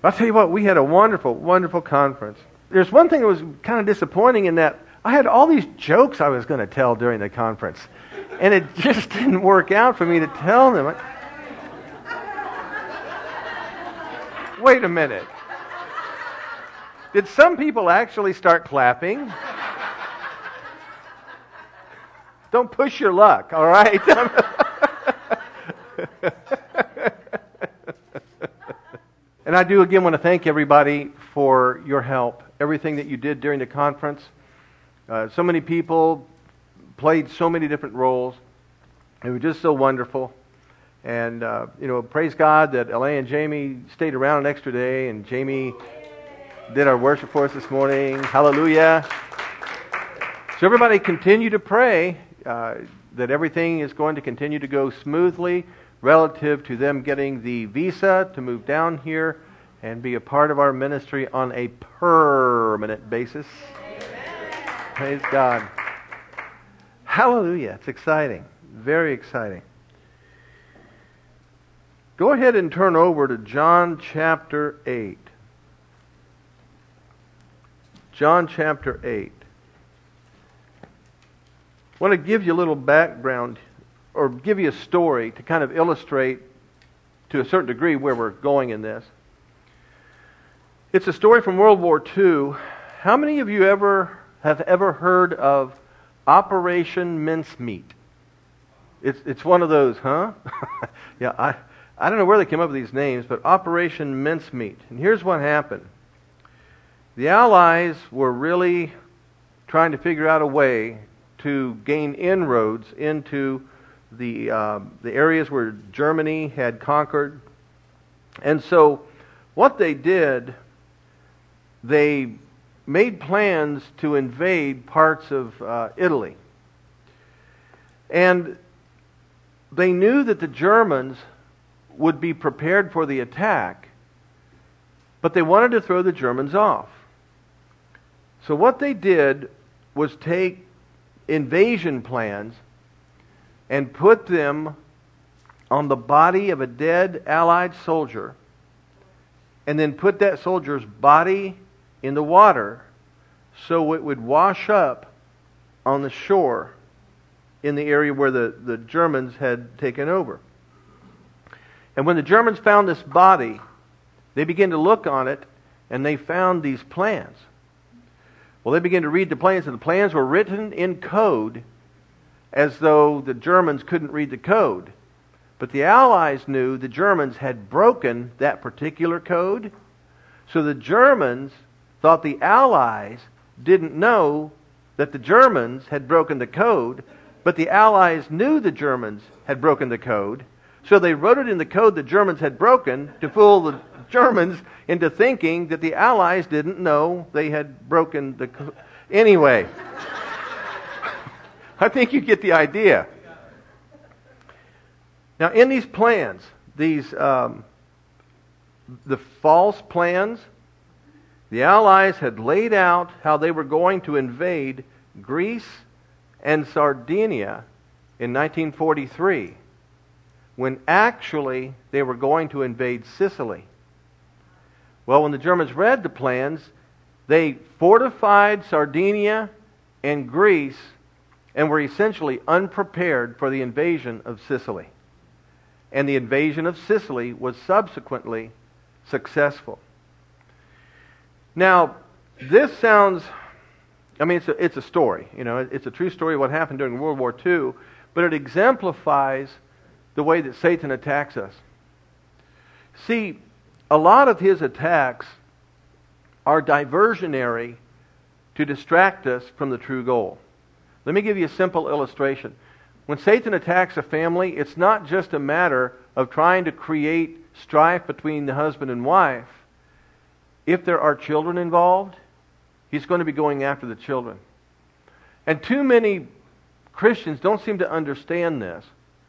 I'll tell you what, we had a wonderful, wonderful conference. There's one thing that was kind of disappointing in that I had all these jokes I was going to tell during the conference, and it just didn't work out for me to tell them. Wait a minute. Did some people actually start clapping? Don't push your luck, all right? And I do again want to thank everybody for your help, everything that you did during the conference. So many people played so many different roles. It was just so wonderful. And, praise God that Elaine and Jamie stayed around an extra day, and Jamie did our worship for us this morning. Hallelujah. So everybody continue to pray that everything is going to continue to go smoothly relative to them getting the visa to move down here and be a part of our ministry on a permanent basis. Amen. Praise God. Hallelujah. It's exciting. Very exciting. Go ahead and turn over to John chapter 8. John chapter 8. I want to give you a little background, or give you a story to kind of illustrate to a certain degree where we're going in this. It's a story from World War II. How many of you have ever heard of Operation Mincemeat? It's one of those, huh? Yeah, I don't know where they came up with these names, but Operation Mincemeat. And here's what happened. The Allies were really trying to figure out a way to gain inroads into the areas where Germany had conquered. And so what they did, they made plans to invade parts of Italy. And they knew that the Germans would be prepared for the attack, but they wanted to throw the Germans off. So what they did was take invasion plans and put them on the body of a dead Allied soldier, and then put that soldier's body in the water so it would wash up on the shore in the area where the Germans had taken over. And when the Germans found this body, they began to look on it, and they found these plans. Well, they began to read the plans, and the plans were written in code as though the Germans couldn't read the code. But the Allies knew the Germans had broken that particular code. So the Germans thought the Allies didn't know that the Germans had broken the code, but the Allies knew the Germans had broken the code. So they wrote it in the code the Germans had broken to fool the Germans into thinking that the Allies didn't know they had broken the code. Anyway, I think you get the idea. Now, in these plans, the false plans, the Allies had laid out how they were going to invade Greece and Sardinia in 1943, when actually they were going to invade Sicily. Well, when the Germans read the plans, they fortified Sardinia and Greece and were essentially unprepared for the invasion of Sicily. And the invasion of Sicily was subsequently successful. Now, this sounds, it's a story. It's a true story of what happened during World War II, but it exemplifies the way that Satan attacks us. See, a lot of his attacks are diversionary to distract us from the true goal. Let me give you a simple illustration. When Satan attacks a family, it's not just a matter of trying to create strife between the husband and wife. If there are children involved, he's going to be going after the children. And too many Christians don't seem to understand this.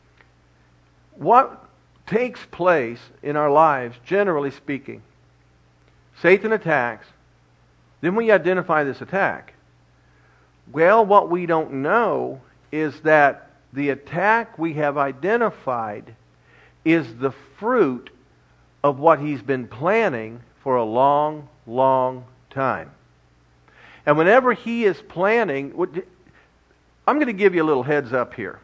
What takes place in our lives, generally speaking, Satan attacks, then we identify this attack. Well, what we don't know is that the attack we have identified is the fruit of what he's been planning for a long, long time. And whenever he is planning, I'm going to give you a little heads up here.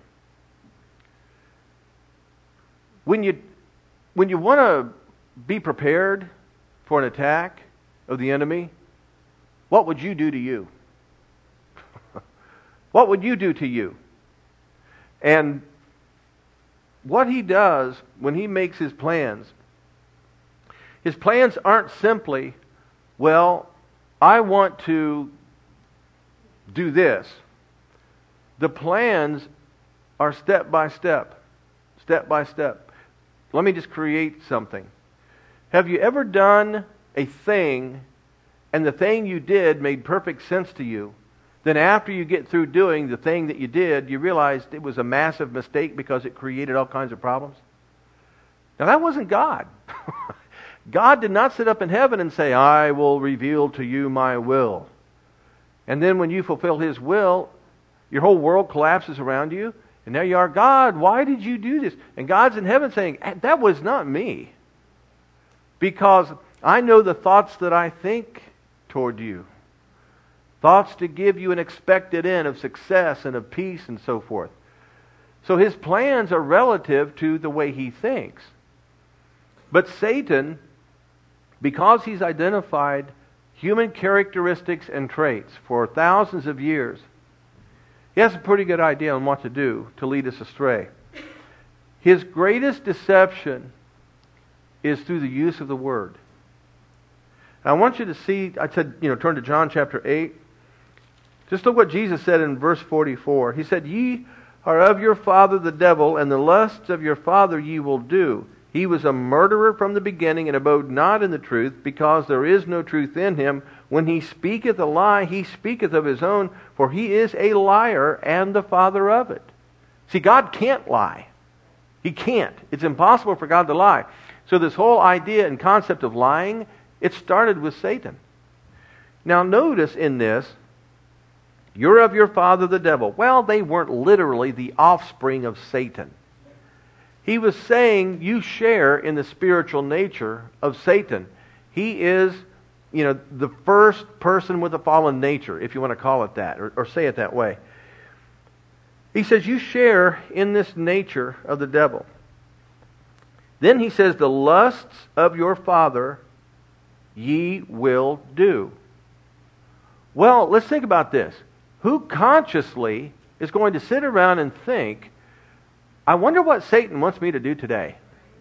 When you want to be prepared for an attack of the enemy, what would you do to you? What would you do to you? And what he does when he makes his plans aren't simply, well, I want to do this. The plans are step by step, step by step. Let me just create something. Have you ever done a thing and the thing you did made perfect sense to you? Then after you get through doing the thing that you did, you realized it was a massive mistake because it created all kinds of problems? Now that wasn't God. God did not sit up in heaven and say, I will reveal to you my will. And then when you fulfill His will, your whole world collapses around you. And there you are, God, why did you do this? And God's in heaven saying, that was not me. Because I know the thoughts that I think toward you. Thoughts to give you an expected end of success and of peace and so forth. So His plans are relative to the way He thinks. But Satan, because he's identified human characteristics and traits for thousands of years, he has a pretty good idea on what to do to lead us astray. His greatest deception is through the use of the Word. I want you to see, I said, turn to John chapter 8. Just look what Jesus said in verse 44. He said, Ye are of your father the devil, and the lusts of your father ye will do. He was a murderer from the beginning, and abode not in the truth, because there is no truth in him. When he speaketh a lie, he speaketh of his own, for he is a liar and the father of it. See, God can't lie. He can't. It's impossible for God to lie. So this whole idea and concept of lying, it started with Satan. Now notice in this, you're of your father the devil. Well, they weren't literally the offspring of Satan. He was saying you share in the spiritual nature of Satan. He is, the first person with a fallen nature, if you want to call it that, or say it that way. He says you share in this nature of the devil. Then he says the lusts of your father ye will do. Well, let's think about this. Who consciously is going to sit around and think, I wonder what Satan wants me to do today?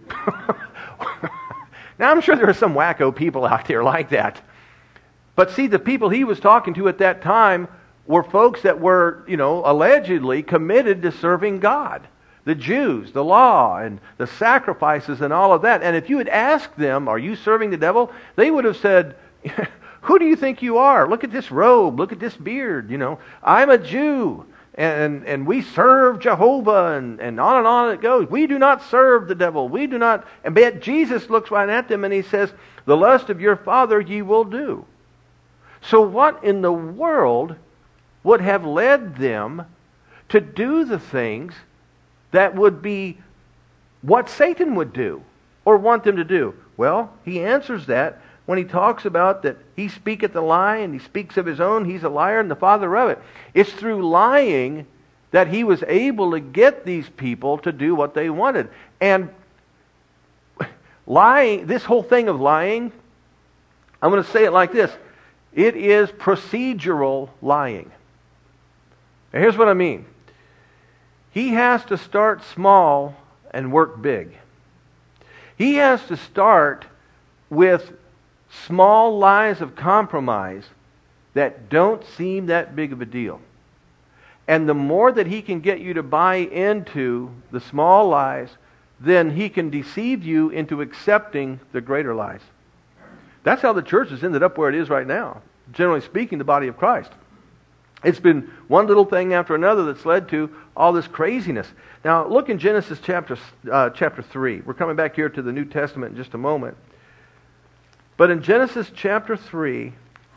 Now, I'm sure there are some wacko people out there like that. But see, the people he was talking to at that time were folks that were, allegedly committed to serving God. The Jews, the law, and the sacrifices and all of that. And if you had asked them, are you serving the devil? They would have said, who do you think you are? Look at this robe. Look at this beard. I'm a Jew. And we serve Jehovah. And on it goes. We do not serve the devil. We do not. And yet Jesus looks right at them and he says, the lust of your father ye will do. So what in the world would have led them to do the things that would be what Satan would do or want them to do? Well, he answers that when he talks about that he speaketh a lie and he speaks of his own, he's a liar and the father of it. It's through lying that he was able to get these people to do what they wanted. And lying, this whole thing of lying, I'm going to say it like this. It is procedural lying. Now here's what I mean. He has to start small and work big. He has to start with small lies of compromise that don't seem that big of a deal. And the more that he can get you to buy into the small lies, then he can deceive you into accepting the greater lies. That's how the church has ended up where it is right now. Generally speaking, the body of Christ. It's been one little thing after another that's led to all this craziness. Now, look in Genesis chapter 3. We're coming back here to the New Testament in just a moment. But in Genesis chapter 3,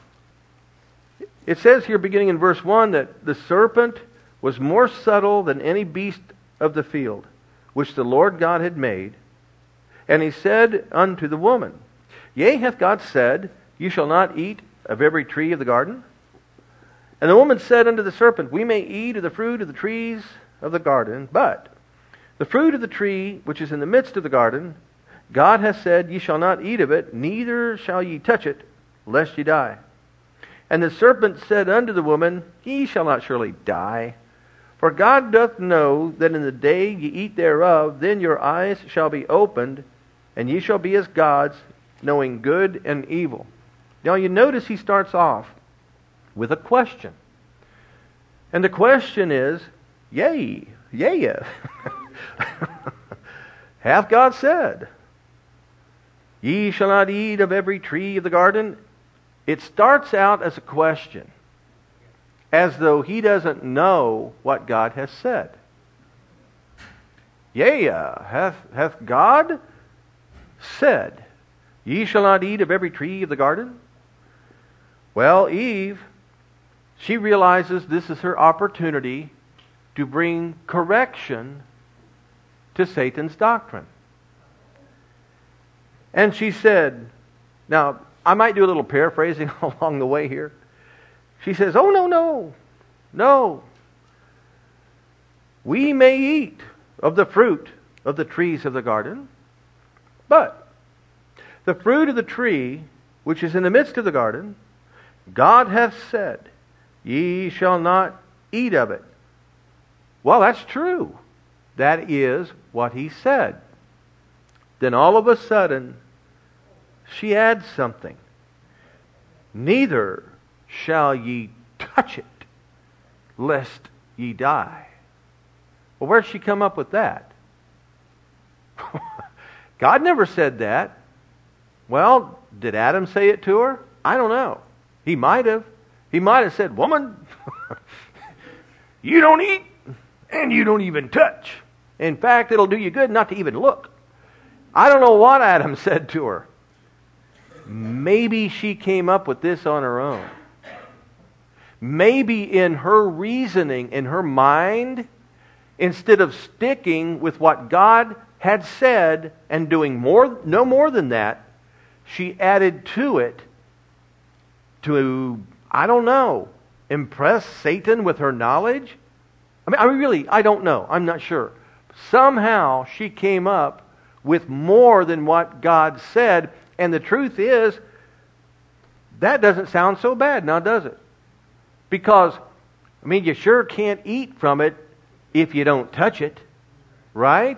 it says here beginning in verse 1 that the serpent was more subtle than any beast of the field, which the Lord God had made. And he said unto the woman, Yea, hath God said, You shall not eat of every tree of the garden? And the woman said unto the serpent, We may eat of the fruit of the trees of the garden, but the fruit of the tree which is in the midst of the garden, God hath said, Ye shall not eat of it, neither shall ye touch it, lest ye die. And the serpent said unto the woman, Ye shall not surely die. For God doth know that in the day ye eat thereof, then your eyes shall be opened, and ye shall be as gods, knowing good and evil. Now you notice he starts off with a question. And the question is, Yea, hath God said, Ye shall not eat of every tree of the garden? It starts out as a question, as though he doesn't know what God has said. Yea, hath God said, Ye shall not eat of every tree of the garden? Well, Eve, she realizes this is her opportunity to bring correction to Satan's doctrine. And she said, now, I might do a little paraphrasing along the way here. She says, Oh, no. We may eat of the fruit of the trees of the garden, but the fruit of the tree which is in the midst of the garden, God hath said, Ye shall not eat of it. Well, that's true. That is what he said. Then all of a sudden, she adds something. Neither shall ye touch it, lest ye die. Well, where'd she come up with that? God never said that. Well, did Adam say it to her? I don't know. He might have. He might have said, Woman, you don't eat and you don't even touch. In fact, it'll do you good not to even look. I don't know what Adam said to her. Maybe she came up with this on her own. Maybe in her reasoning, in her mind, instead of sticking with what God had said and doing no more than that, she added to it to, I don't know, impress Satan with her knowledge? I don't know. I'm not sure. Somehow she came up with more than what God said. And the truth is, that doesn't sound so bad now, does it? Because, you sure can't eat from it if you don't touch it, right?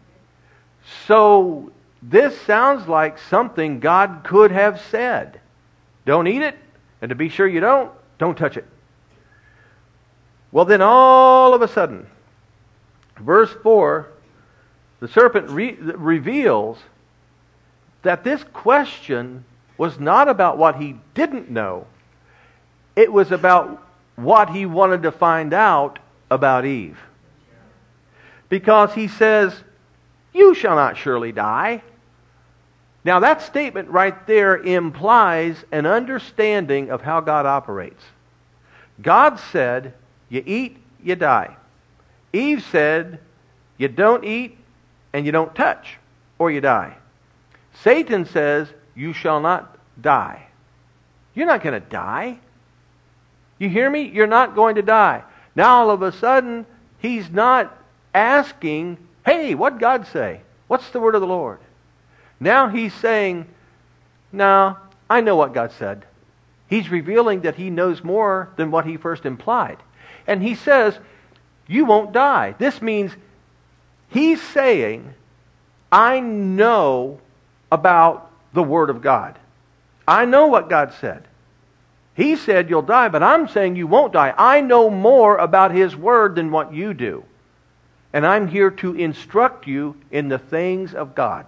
So, this sounds like something God could have said. Don't eat it, and to be sure you don't touch it. Well, then all of a sudden, verse 4, the serpent reveals that this question was not about what he didn't know. It was about what he wanted to find out about Eve. Because he says, You shall not surely die. Now that statement right there implies an understanding of how God operates. God said, You eat, you die. Eve said, You don't eat and you don't touch, or you die. Satan says, You shall not die. You're not going to die. You hear me? You're not going to die. Now all of a sudden, he's not asking, Hey, what'd God say? What's the word of the Lord? Now he's saying, No, I know what God said. He's revealing that he knows more than what he first implied. And he says, You won't die. This means he's saying, I know about the Word of God. I know what God said. He said you'll die, but I'm saying you won't die. I know more about His Word than what you do. And I'm here to instruct you in the things of God.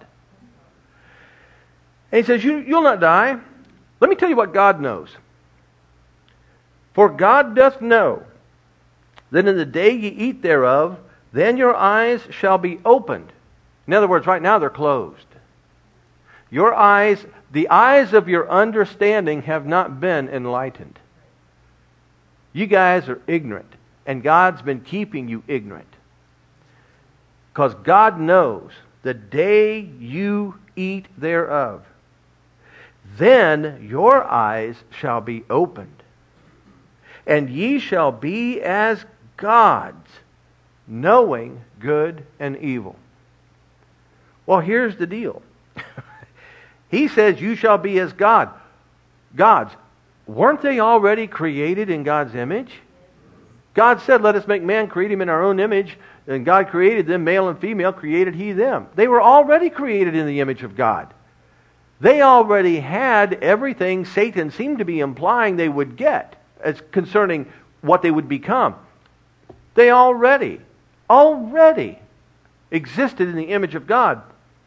And he says, You'll not die. Let me tell you what God knows. For God doth know that in the day ye eat thereof, then your eyes shall be opened. In other words, right now they're closed. Your eyes, the eyes of your understanding have not been enlightened. You guys are ignorant, and God's been keeping you ignorant. Because God knows the day you eat thereof. then your eyes shall be opened, and ye shall be as gods, knowing good and evil. Well, here's the deal. He says you shall be as gods. Weren't they already created in God's image? God said, let us make man, create him in our own image. And God created them, male and female, created he them. They were already created in the image of God. They already had everything Satan seemed to be implying they would get as concerning what they would become. They already existed in the image of God.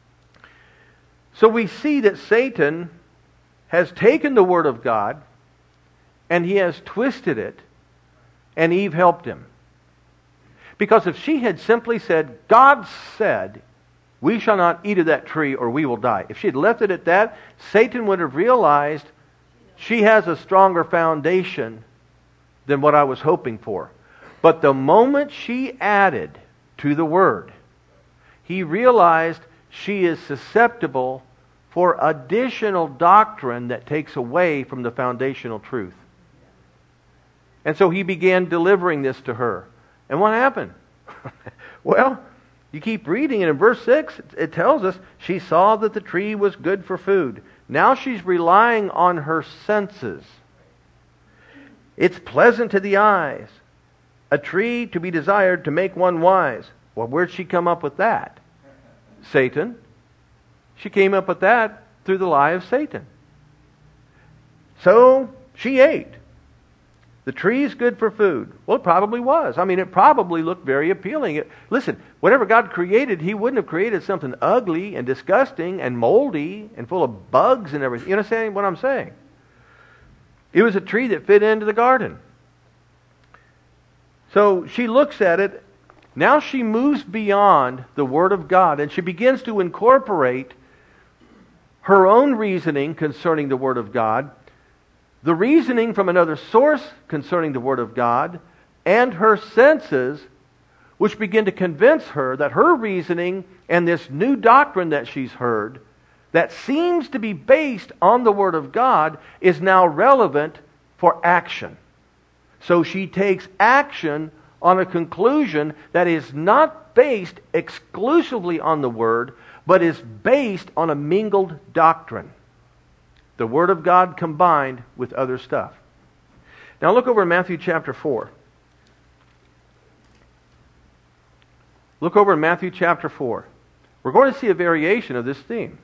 So we see that Satan has taken the Word of God and he has twisted it, and Eve helped him. Because if she had simply said, God said, we shall not eat of that tree or we will die. If she had left it at that, Satan would have realized she has a stronger foundation than what I was hoping for. But the moment she added to the Word, he realized she is susceptible for additional doctrine that takes away from the foundational truth. And so he began delivering this to her. And what happened? Well, you keep reading, and in verse 6, it tells us she saw that the tree was good for food. Now she's relying on her senses. It's pleasant to the eyes, a tree to be desired to make one wise. Well, where'd she come up with that? Satan. She came up with that through the lie of Satan. So she ate. The tree is good for food. Well, it probably was. I mean, it probably looked very appealing. Listen, whatever God created, He wouldn't have created something ugly and disgusting and moldy and full of bugs and everything. You understand what I'm saying? It was a tree that fit into the garden. So she looks at it. Now she moves beyond the Word of God, and she begins to incorporate her own reasoning concerning the Word of God, the reasoning from another source concerning the Word of God, and her senses, which begin to convince her that her reasoning and this new doctrine that she's heard, that seems to be based on the Word of God, is now relevant for action. So she takes action on a conclusion that is not based exclusively on the Word, but is based on a mingled doctrine. The Word of God combined with other stuff. Now look over in Matthew chapter 4. Look over in Matthew chapter 4. We're going to see a variation of this theme.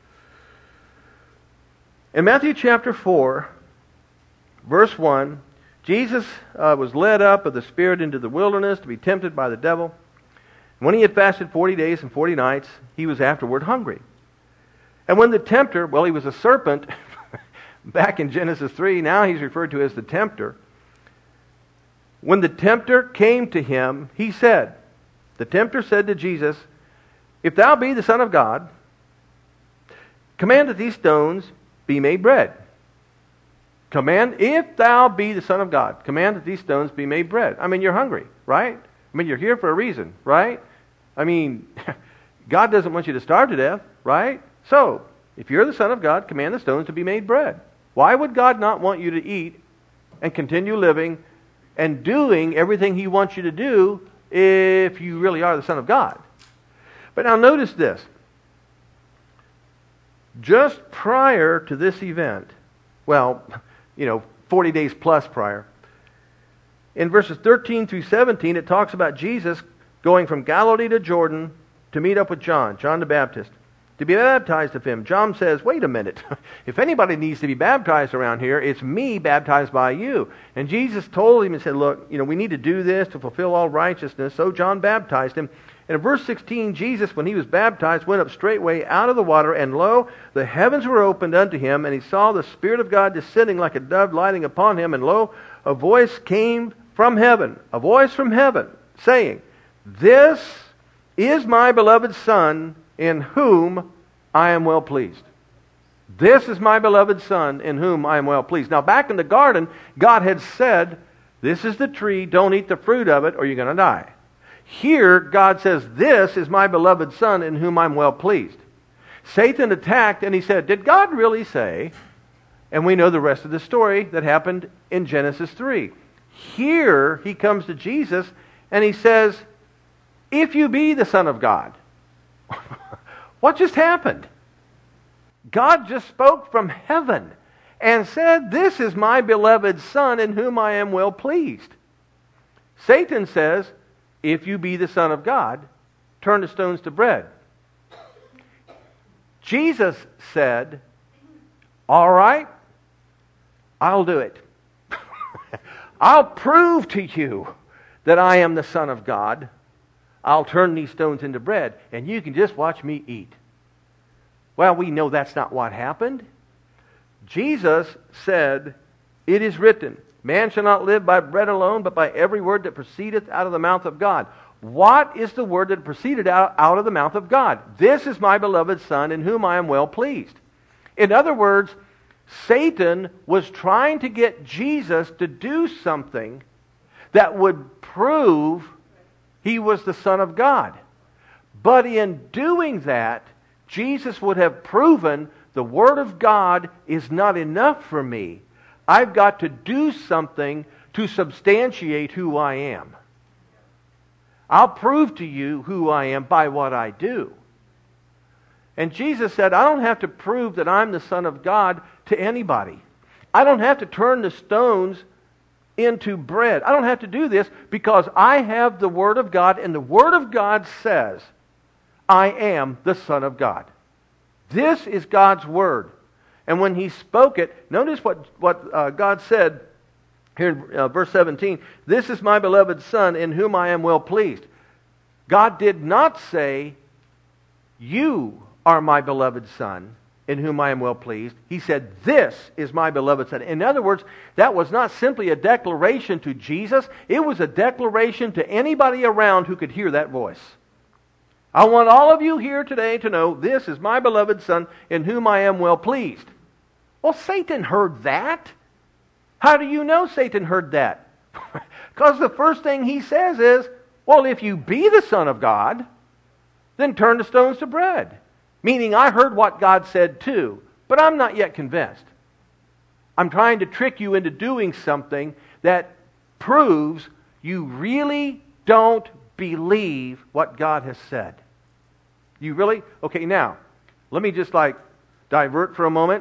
In Matthew chapter 4, verse 1, Jesus was led up of the Spirit into the wilderness to be tempted by the devil. When he had fasted 40 days and 40 nights, he was afterward hungry. And when the tempter, well, he was a serpent back in Genesis 3, now he's referred to as the tempter. When the tempter came to him, he said, the tempter said to Jesus, if thou be the Son of God, command that these stones be made bread. If thou be the Son of God, command that these stones be made bread. I mean, you're hungry, right? I mean, you're here for a reason, right? I mean, God doesn't want you to starve to death, right? So, if you're the Son of God, command the stones to be made bread. Why would God not want you to eat and continue living and doing everything He wants you to do if you really are the Son of God? But now notice this. Just prior to this event, 40 days plus prior, in verses 13 through 17, it talks about Jesus going from Galilee to Jordan to meet up with John the Baptist, to be baptized of him. John says, wait a minute. If anybody needs to be baptized around here, it's me baptized by you. And Jesus told him and said, look, we need to do this to fulfill all righteousness. So John baptized him. And in verse 16, Jesus, when he was baptized, went up straightway out of the water, and lo, the heavens were opened unto him, and he saw the Spirit of God descending like a dove lighting upon him, and lo, a voice came from heaven, saying, this is my beloved Son, in whom I am well pleased. This is my beloved Son, in whom I am well pleased. Now, back in the garden, God had said, this is the tree, don't eat the fruit of it, or you're going to die. Here, God says, this is my beloved Son, in whom I'm well pleased. Satan attacked and he said, did God really say? And we know the rest of the story that happened in Genesis 3. Here he comes to Jesus and he says, if you be the Son of God. What just happened? God just spoke from heaven and said, this is my beloved Son in whom I am well pleased. Satan says, if you be the Son of God, turn the stones to bread. Jesus said, all right, I'll do it. I'll prove to you that I am the Son of God. I'll turn these stones into bread, and you can just watch me eat. Well, we know that's not what happened. Jesus said, it is written, man shall not live by bread alone, but by every word that proceedeth out of the mouth of God. What is the word that proceeded out of the mouth of God? This is my beloved Son, in whom I am well pleased. In other words, Satan was trying to get Jesus to do something that would prove he was the Son of God. But in doing that, Jesus would have proven the Word of God is not enough for me. I've got to do something to substantiate who I am. I'll prove to you who I am by what I do. And Jesus said, I don't have to prove that I'm the Son of God to anybody. I don't have to turn the stones into bread. I don't have to do this because I have the Word of God, and the Word of God says, I am the Son of God. This is God's Word. And when He spoke it, notice what God said here in verse 17. This is my beloved Son in whom I am well pleased. God did not say, you are my beloved Son in whom I am well pleased. He said, this is my beloved Son. In other words, that was not simply a declaration to Jesus. It was a declaration to anybody around who could hear that voice. I want all of you here today to know this is my beloved Son in whom I am well pleased. Well, Satan heard that. How do you know Satan heard that? Because the first thing he says is, well, if you be the Son of God, then turn the stones to bread. Meaning I heard what God said too, but I'm not yet convinced. I'm trying to trick you into doing something that proves you really don't believe what God has said. You really? Okay, now, let me just divert for a moment.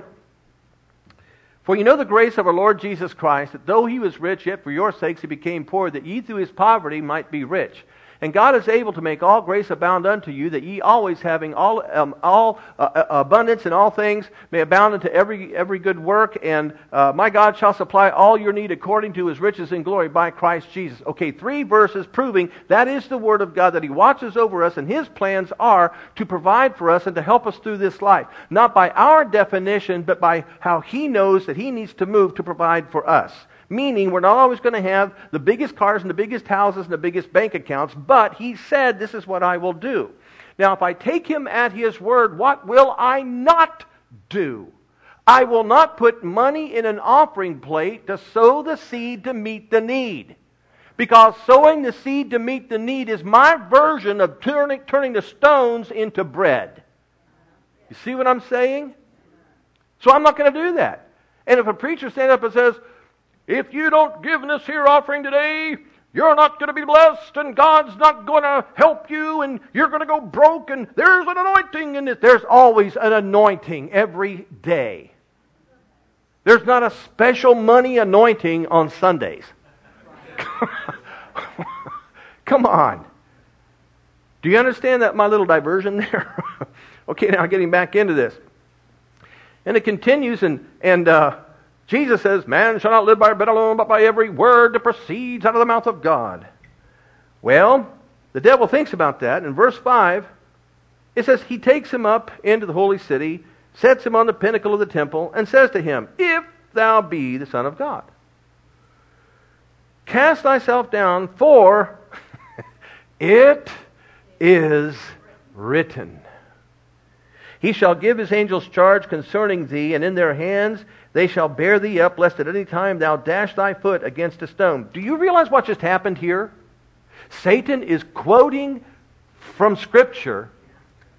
For you know the grace of our Lord Jesus Christ, that though He was rich, yet for your sakes He became poor, that ye through His poverty might be rich. And God is able to make all grace abound unto you, that ye always having all abundance in all things may abound unto every good work. And my God shall supply all your need according to His riches in glory by Christ Jesus. Okay, 3 verses proving that is the Word of God, that He watches over us, and His plans are to provide for us and to help us through this life. Not by our definition, but by how He knows that He needs to move to provide for us. Meaning, we're not always going to have the biggest cars and the biggest houses and the biggest bank accounts, but He said, this is what I will do. Now, if I take Him at His word, what will I not do? I will not put money in an offering plate to sow the seed to meet the need. Because sowing the seed to meet the need is my version of turning the stones into bread. You see what I'm saying? So I'm not going to do that. And if a preacher stands up and says, if you don't give in this here offering today, you're not going to be blessed, and God's not going to help you, and you're going to go broke, and there's an anointing in it. There's always an anointing every day. There's not a special money anointing on Sundays. Come on. Do you understand that my little diversion there? Okay, now getting back into this. And it continues, and Jesus says, man shall not live by bread alone, but by every word that proceeds out of the mouth of God. Well, the devil thinks about that. In verse 5, it says, he takes him up into the holy city, sets him on the pinnacle of the temple, and says to him, if thou be the Son of God, cast thyself down, for it is written. He shall give His angels charge concerning thee, and in their hands they shall bear thee up, lest at any time thou dash thy foot against a stone. Do you realize what just happened here? Satan is quoting from Scripture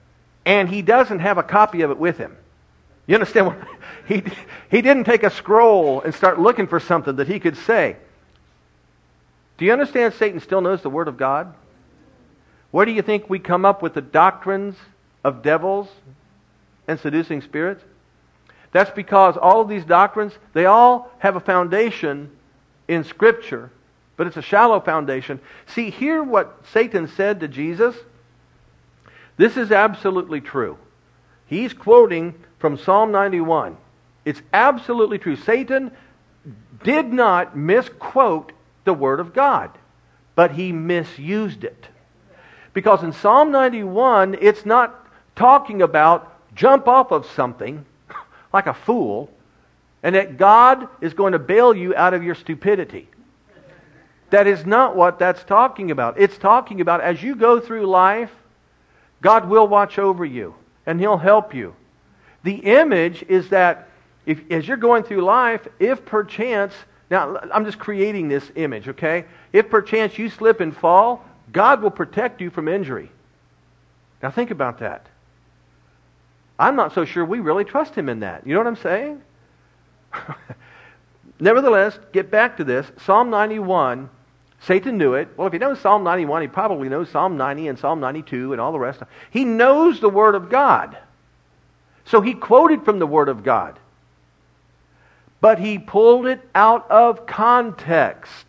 and he doesn't have a copy of it with him. You understand what? He didn't take a scroll and start looking for something that he could say. Do you understand Satan still knows the Word of God? Where do you think we come up with the doctrines of devils and seducing spirits? That's because all of these doctrines, they all have a foundation in Scripture, but it's a shallow foundation. See, hear what Satan said to Jesus. This is absolutely true. He's quoting from Psalm 91. It's absolutely true. Satan did not misquote the Word of God, but he misused it. Because in Psalm 91, it's not talking about jump off of something like a fool, and that God is going to bail you out of your stupidity. That is not what that's talking about. It's talking about as you go through life, God will watch over you, and He'll help you. The image is that as you're going through life, if perchance, now I'm just creating this image, okay? If perchance you slip and fall, God will protect you from injury. Now think about that. I'm not so sure we really trust Him in that. You know what I'm saying? Nevertheless, get back to this. Psalm 91, Satan knew it. Well, if he knows Psalm 91, he probably knows Psalm 90 and Psalm 92 and all the rest. He knows the Word of God. So he quoted from the Word of God. But he pulled it out of context.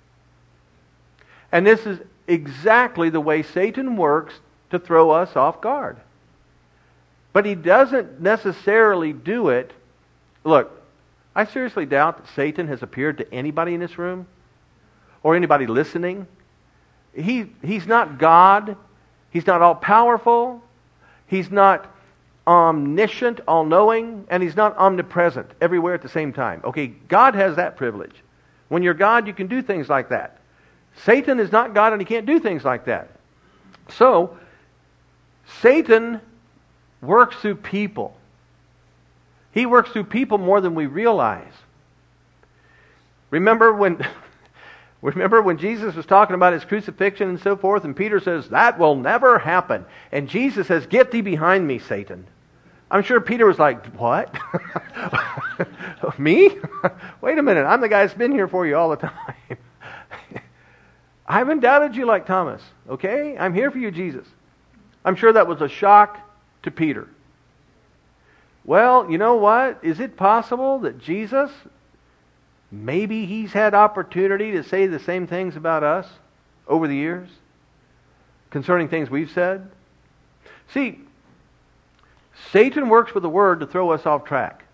And this is exactly the way Satan works to throw us off guard. But he doesn't necessarily do it. Look, I seriously doubt that Satan has appeared to anybody in this room or anybody listening. He's not God. He's not all-powerful. He's not omniscient, all-knowing, and He's not omnipresent everywhere at the same time. Okay, God has that privilege. When you're God, you can do things like that. Satan is not God and he can't do things like that. So, Satan works through people. He works through people more than we realize. Remember when Jesus was talking about His crucifixion and so forth, and Peter says, that will never happen. And Jesus says, get thee behind me, Satan. I'm sure Peter was like, what? Me? Wait a minute, I'm the guy that's been here for you all the time. I haven't doubted you like Thomas, okay? I'm here for you, Jesus. I'm sure that was a shock to Peter. Well, you know what? Is it possible that Jesus, maybe He's had opportunity to say the same things about us over the years concerning things we've said? See, Satan works with the Word to throw us off track.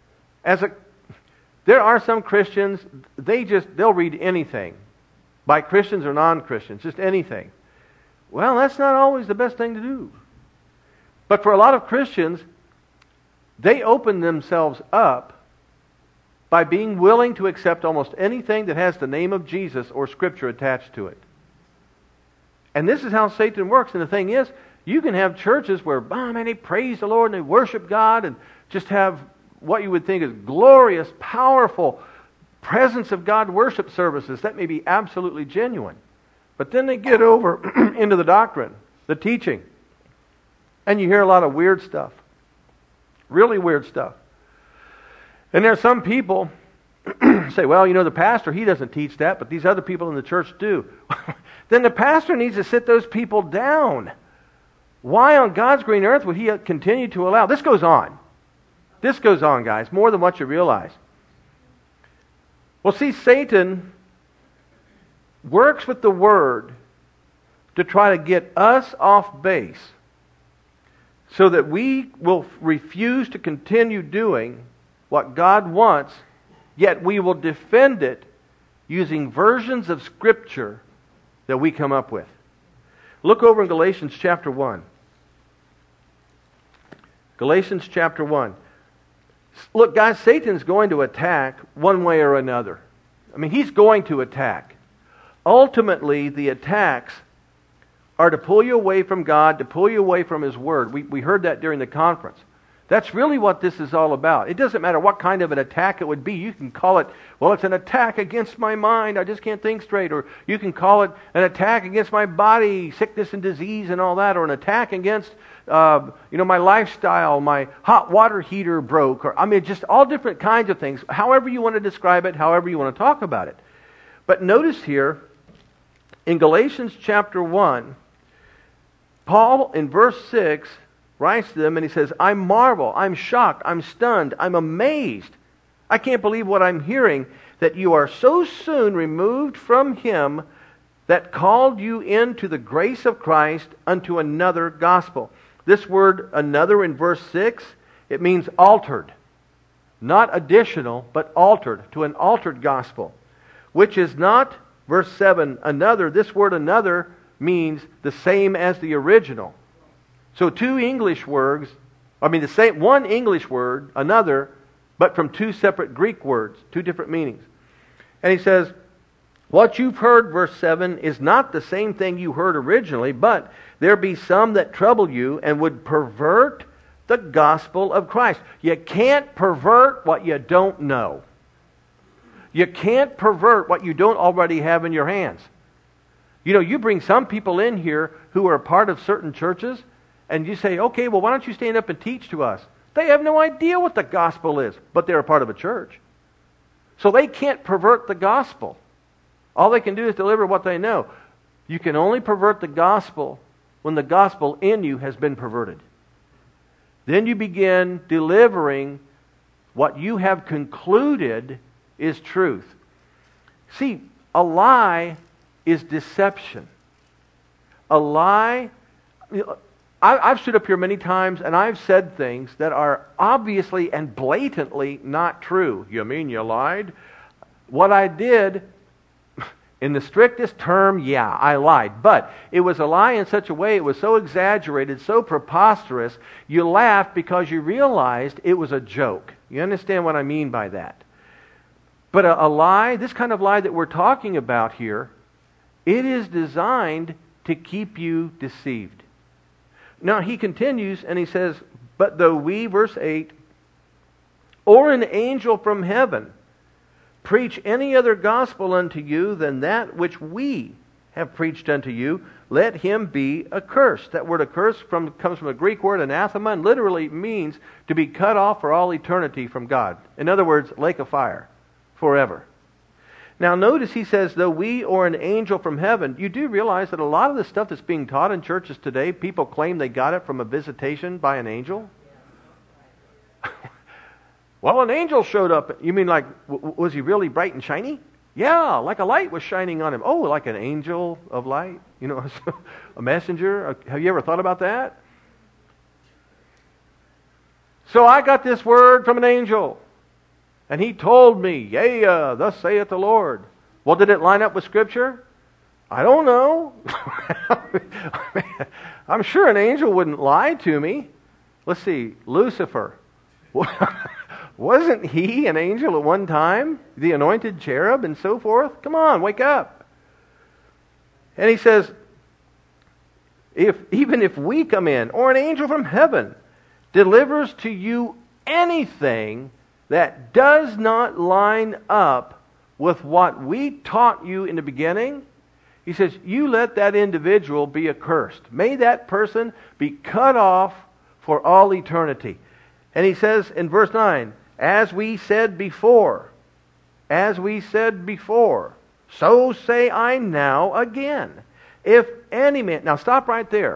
There are some Christians, they'll read anything, by Christians or non-Christians, just anything. Well, that's not always the best thing to do. But for a lot of Christians, they open themselves up by being willing to accept almost anything that has the name of Jesus or Scripture attached to it. And this is how Satan works. And the thing is, you can have churches where, they praise the Lord and they worship God and just have what you would think is glorious, powerful presence of God worship services. That may be absolutely genuine. But then they get over into the doctrine, the teaching, and you hear a lot of weird stuff. Really weird stuff. And there are some people say, well, the pastor, he doesn't teach that, but these other people in the church do. Then the pastor needs to sit those people down. Why on God's green earth would he continue to allow? This goes on. This goes on, guys, more than what you realize. Well, see, Satan works with the Word to try to get us off base so that we will refuse to continue doing what God wants, yet we will defend it using versions of Scripture that we come up with. Look over in Galatians chapter 1. Galatians chapter 1. Look, guys, Satan's going to attack one way or another. He's going to attack. Ultimately, the attacks are to pull you away from God, to pull you away from His Word. We heard that during the conference. That's really what this is all about. It doesn't matter what kind of an attack it would be. You can call it, well, it's an attack against my mind. I just can't think straight. Or you can call it an attack against my body, sickness and disease and all that. Or an attack against, my lifestyle. My hot water heater broke. Or, just all different kinds of things. However you want to describe it, however you want to talk about it. But notice here, in Galatians chapter 1, Paul, in verse 6, writes to them and he says, I marvel, I'm shocked, I'm stunned, I'm amazed. I can't believe what I'm hearing, that you are so soon removed from Him that called you into the grace of Christ unto another gospel. This word, another, in verse 6, it means altered. Not additional, but altered, to an altered gospel. Which is not, verse 7, another. This word another means the same as the original. So two English words, the same, one English word, another, but from two separate Greek words, two different meanings. And he says, what you've heard, verse 7, is not the same thing you heard originally, but there be some that trouble you and would pervert the gospel of Christ. You can't pervert what you don't know. You can't pervert what you don't already have in your hands. You bring some people in here who are a part of certain churches, and you say, okay, well, why don't you stand up and teach to us? They have no idea what the gospel is, but they're a part of a church. So they can't pervert the gospel. All they can do is deliver what they know. You can only pervert the gospel when the gospel in you has been perverted. Then you begin delivering what you have concluded is truth. See, a lie is deception. A lie... I've stood up here many times and I've said things that are obviously and blatantly not true. You mean you lied? What I did, in the strictest term, yeah, I lied. But it was a lie in such a way, it was so exaggerated, so preposterous, you laughed because you realized it was a joke. You understand what I mean by that? But a lie, this kind of lie that we're talking about here, it is designed to keep you deceived. Now he continues and he says, but though we, verse 8, or an angel from heaven preach any other gospel unto you than that which we have preached unto you, let him be accursed. That word accursed comes from a Greek word, anathema, and literally means to be cut off for all eternity from God. In other words, lake of fire, forever. Now notice he says, though we or an angel from heaven, you do realize that a lot of the stuff that's being taught in churches today, people claim they got it from a visitation by an angel. Well, an angel showed up. You mean like, was he really bright and shiny? Yeah, like a light was shining on him. Oh, like an angel of light? A messenger? Have you ever thought about that? So I got this word from an angel. And he told me, yea, thus saith the Lord. Well, did it line up with Scripture? I don't know. I'm sure an angel wouldn't lie to me. Let's see, Lucifer. Wasn't he an angel at one time? The anointed cherub and so forth? Come on, wake up. And he says, even if we come in, or an angel from heaven, delivers to you anything that does not line up with what we taught you in the beginning, he says, you let that individual be accursed. May that person be cut off for all eternity. And he says in verse 9, as we said before, so say I now again. If any man... Now stop right there.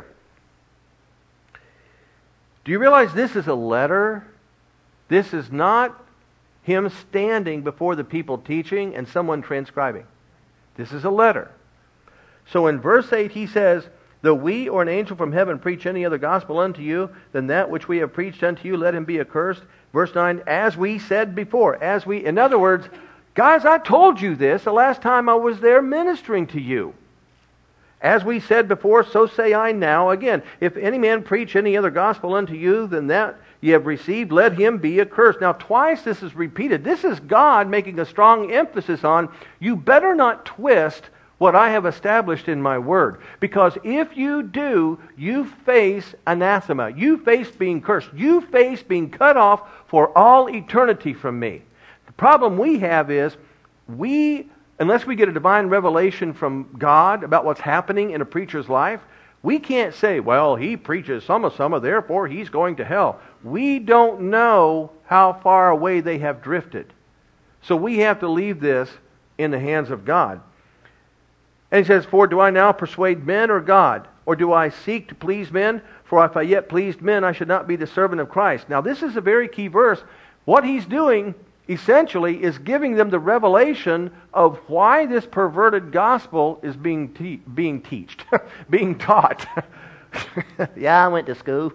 Do you realize this is a letter? This is not him standing before the people teaching and someone transcribing. This is a letter. So in verse 8 he says, though we or an angel from heaven preach any other gospel unto you than that which we have preached unto you, let him be accursed. Verse 9, as we said before. In other words, guys, I told you this the last time I was there ministering to you. As we said before, so say I now again. If any man preach any other gospel unto you than that ye have received, let him be accursed. Now twice this is repeated. This is God making a strong emphasis on, you better not twist what I have established in my word. Because if you do, you face anathema. You face being cursed. You face being cut off for all eternity from me. The problem we have is unless we get a divine revelation from God about what's happening in a preacher's life, we can't say, well, he preaches summa, therefore he's going to hell. We don't know how far away they have drifted. So we have to leave this in the hands of God. And he says, for do I now persuade men or God? Or do I seek to please men? For if I yet pleased men, I should not be the servant of Christ. Now this is a very key verse. What he's doing, essentially, is giving them the revelation of why this perverted gospel is being taught. Yeah, I went to school.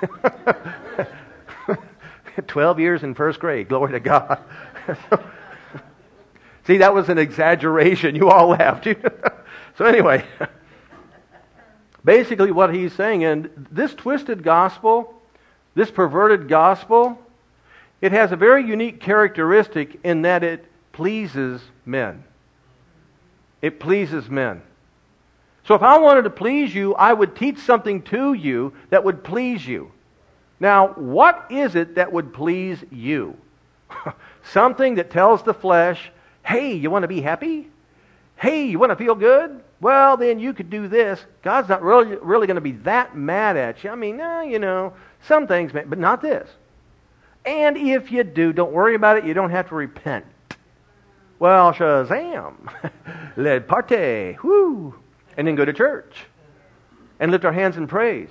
12 years in first grade. Glory to God. See, that was an exaggeration. You all laughed. So anyway, basically what he's saying, and this twisted gospel, this perverted gospel, it has a very unique characteristic in that it pleases men. It pleases men. So if I wanted to please you, I would teach something to you that would please you. Now, what is it that would please you? Something that tells the flesh, hey, you want to be happy? Hey, you want to feel good? Well, then you could do this. God's not really going to be that mad at you. I mean, some things, but not this. And if you do, don't worry about it. You don't have to repent. Well, Shazam. Let parte. Whoo. And then go to church. And lift our hands in praise.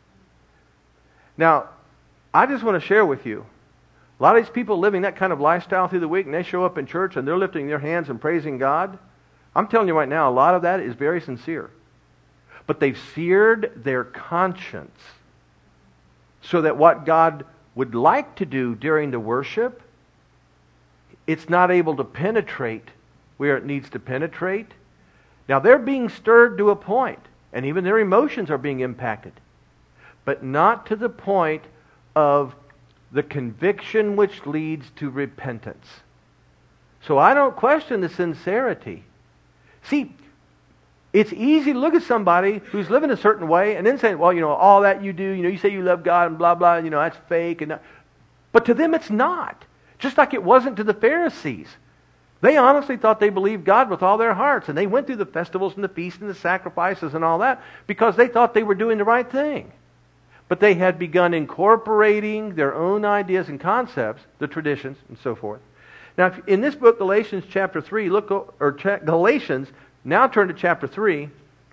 Now, I just want to share with you, a lot of these people living that kind of lifestyle through the week, and they show up in church and they're lifting their hands and praising God. I'm telling you right now, a lot of that is very sincere. But they've seared their conscience so that what God would like to do during the worship, it's not able to penetrate where it needs to penetrate. Now they're being stirred to a point, and even their emotions are being impacted, but not to the point of the conviction which leads to repentance. So I don't question the sincerity. See, it's easy to look at somebody who's living a certain way and then say, well, all that you do, you say you love God and blah, blah, that's fake. But to them it's not. Just like it wasn't to the Pharisees. They honestly thought they believed God with all their hearts, and they went through the festivals and the feasts and the sacrifices and all that because they thought they were doing the right thing. But they had begun incorporating their own ideas and concepts, the traditions, and so forth. Now, in this book, Galatians chapter 3, Galatians, now turn to chapter 3.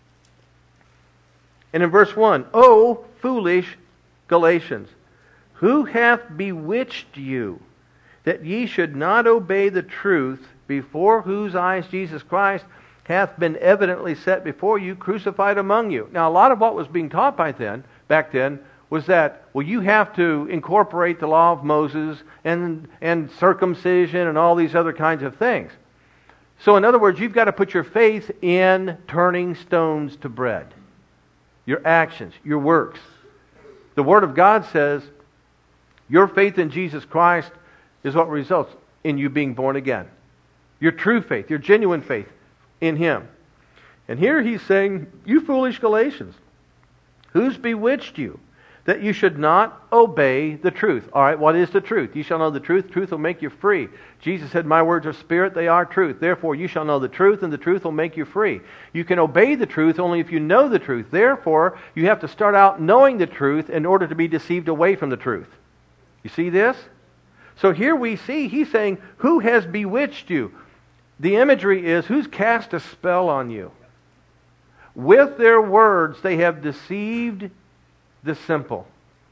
And in verse 1, O foolish Galatians, who hath bewitched you, that ye should not obey the truth, before whose eyes Jesus Christ hath been evidently set before you, crucified among you. Now, a lot of what was being taught back then, was that, you have to incorporate the law of Moses and circumcision and all these other kinds of things. So in other words, you've got to put your faith in turning stones to bread. Your actions, your works. The Word of God says, your faith in Jesus Christ is what results in you being born again. Your true faith, your genuine faith in Him. And here he's saying, you foolish Galatians, who's bewitched you, that you should not obey the truth. All right, what is the truth? You shall know the truth. Truth will make you free. Jesus said, my words are spirit, they are truth. Therefore, you shall know the truth, and the truth will make you free. You can obey the truth only if you know the truth. Therefore, you have to start out knowing the truth in order to be deceived away from the truth. You see this? So here we see, he's saying, who has bewitched you? The imagery is, who's cast a spell on you? With their words, they have deceived the simple.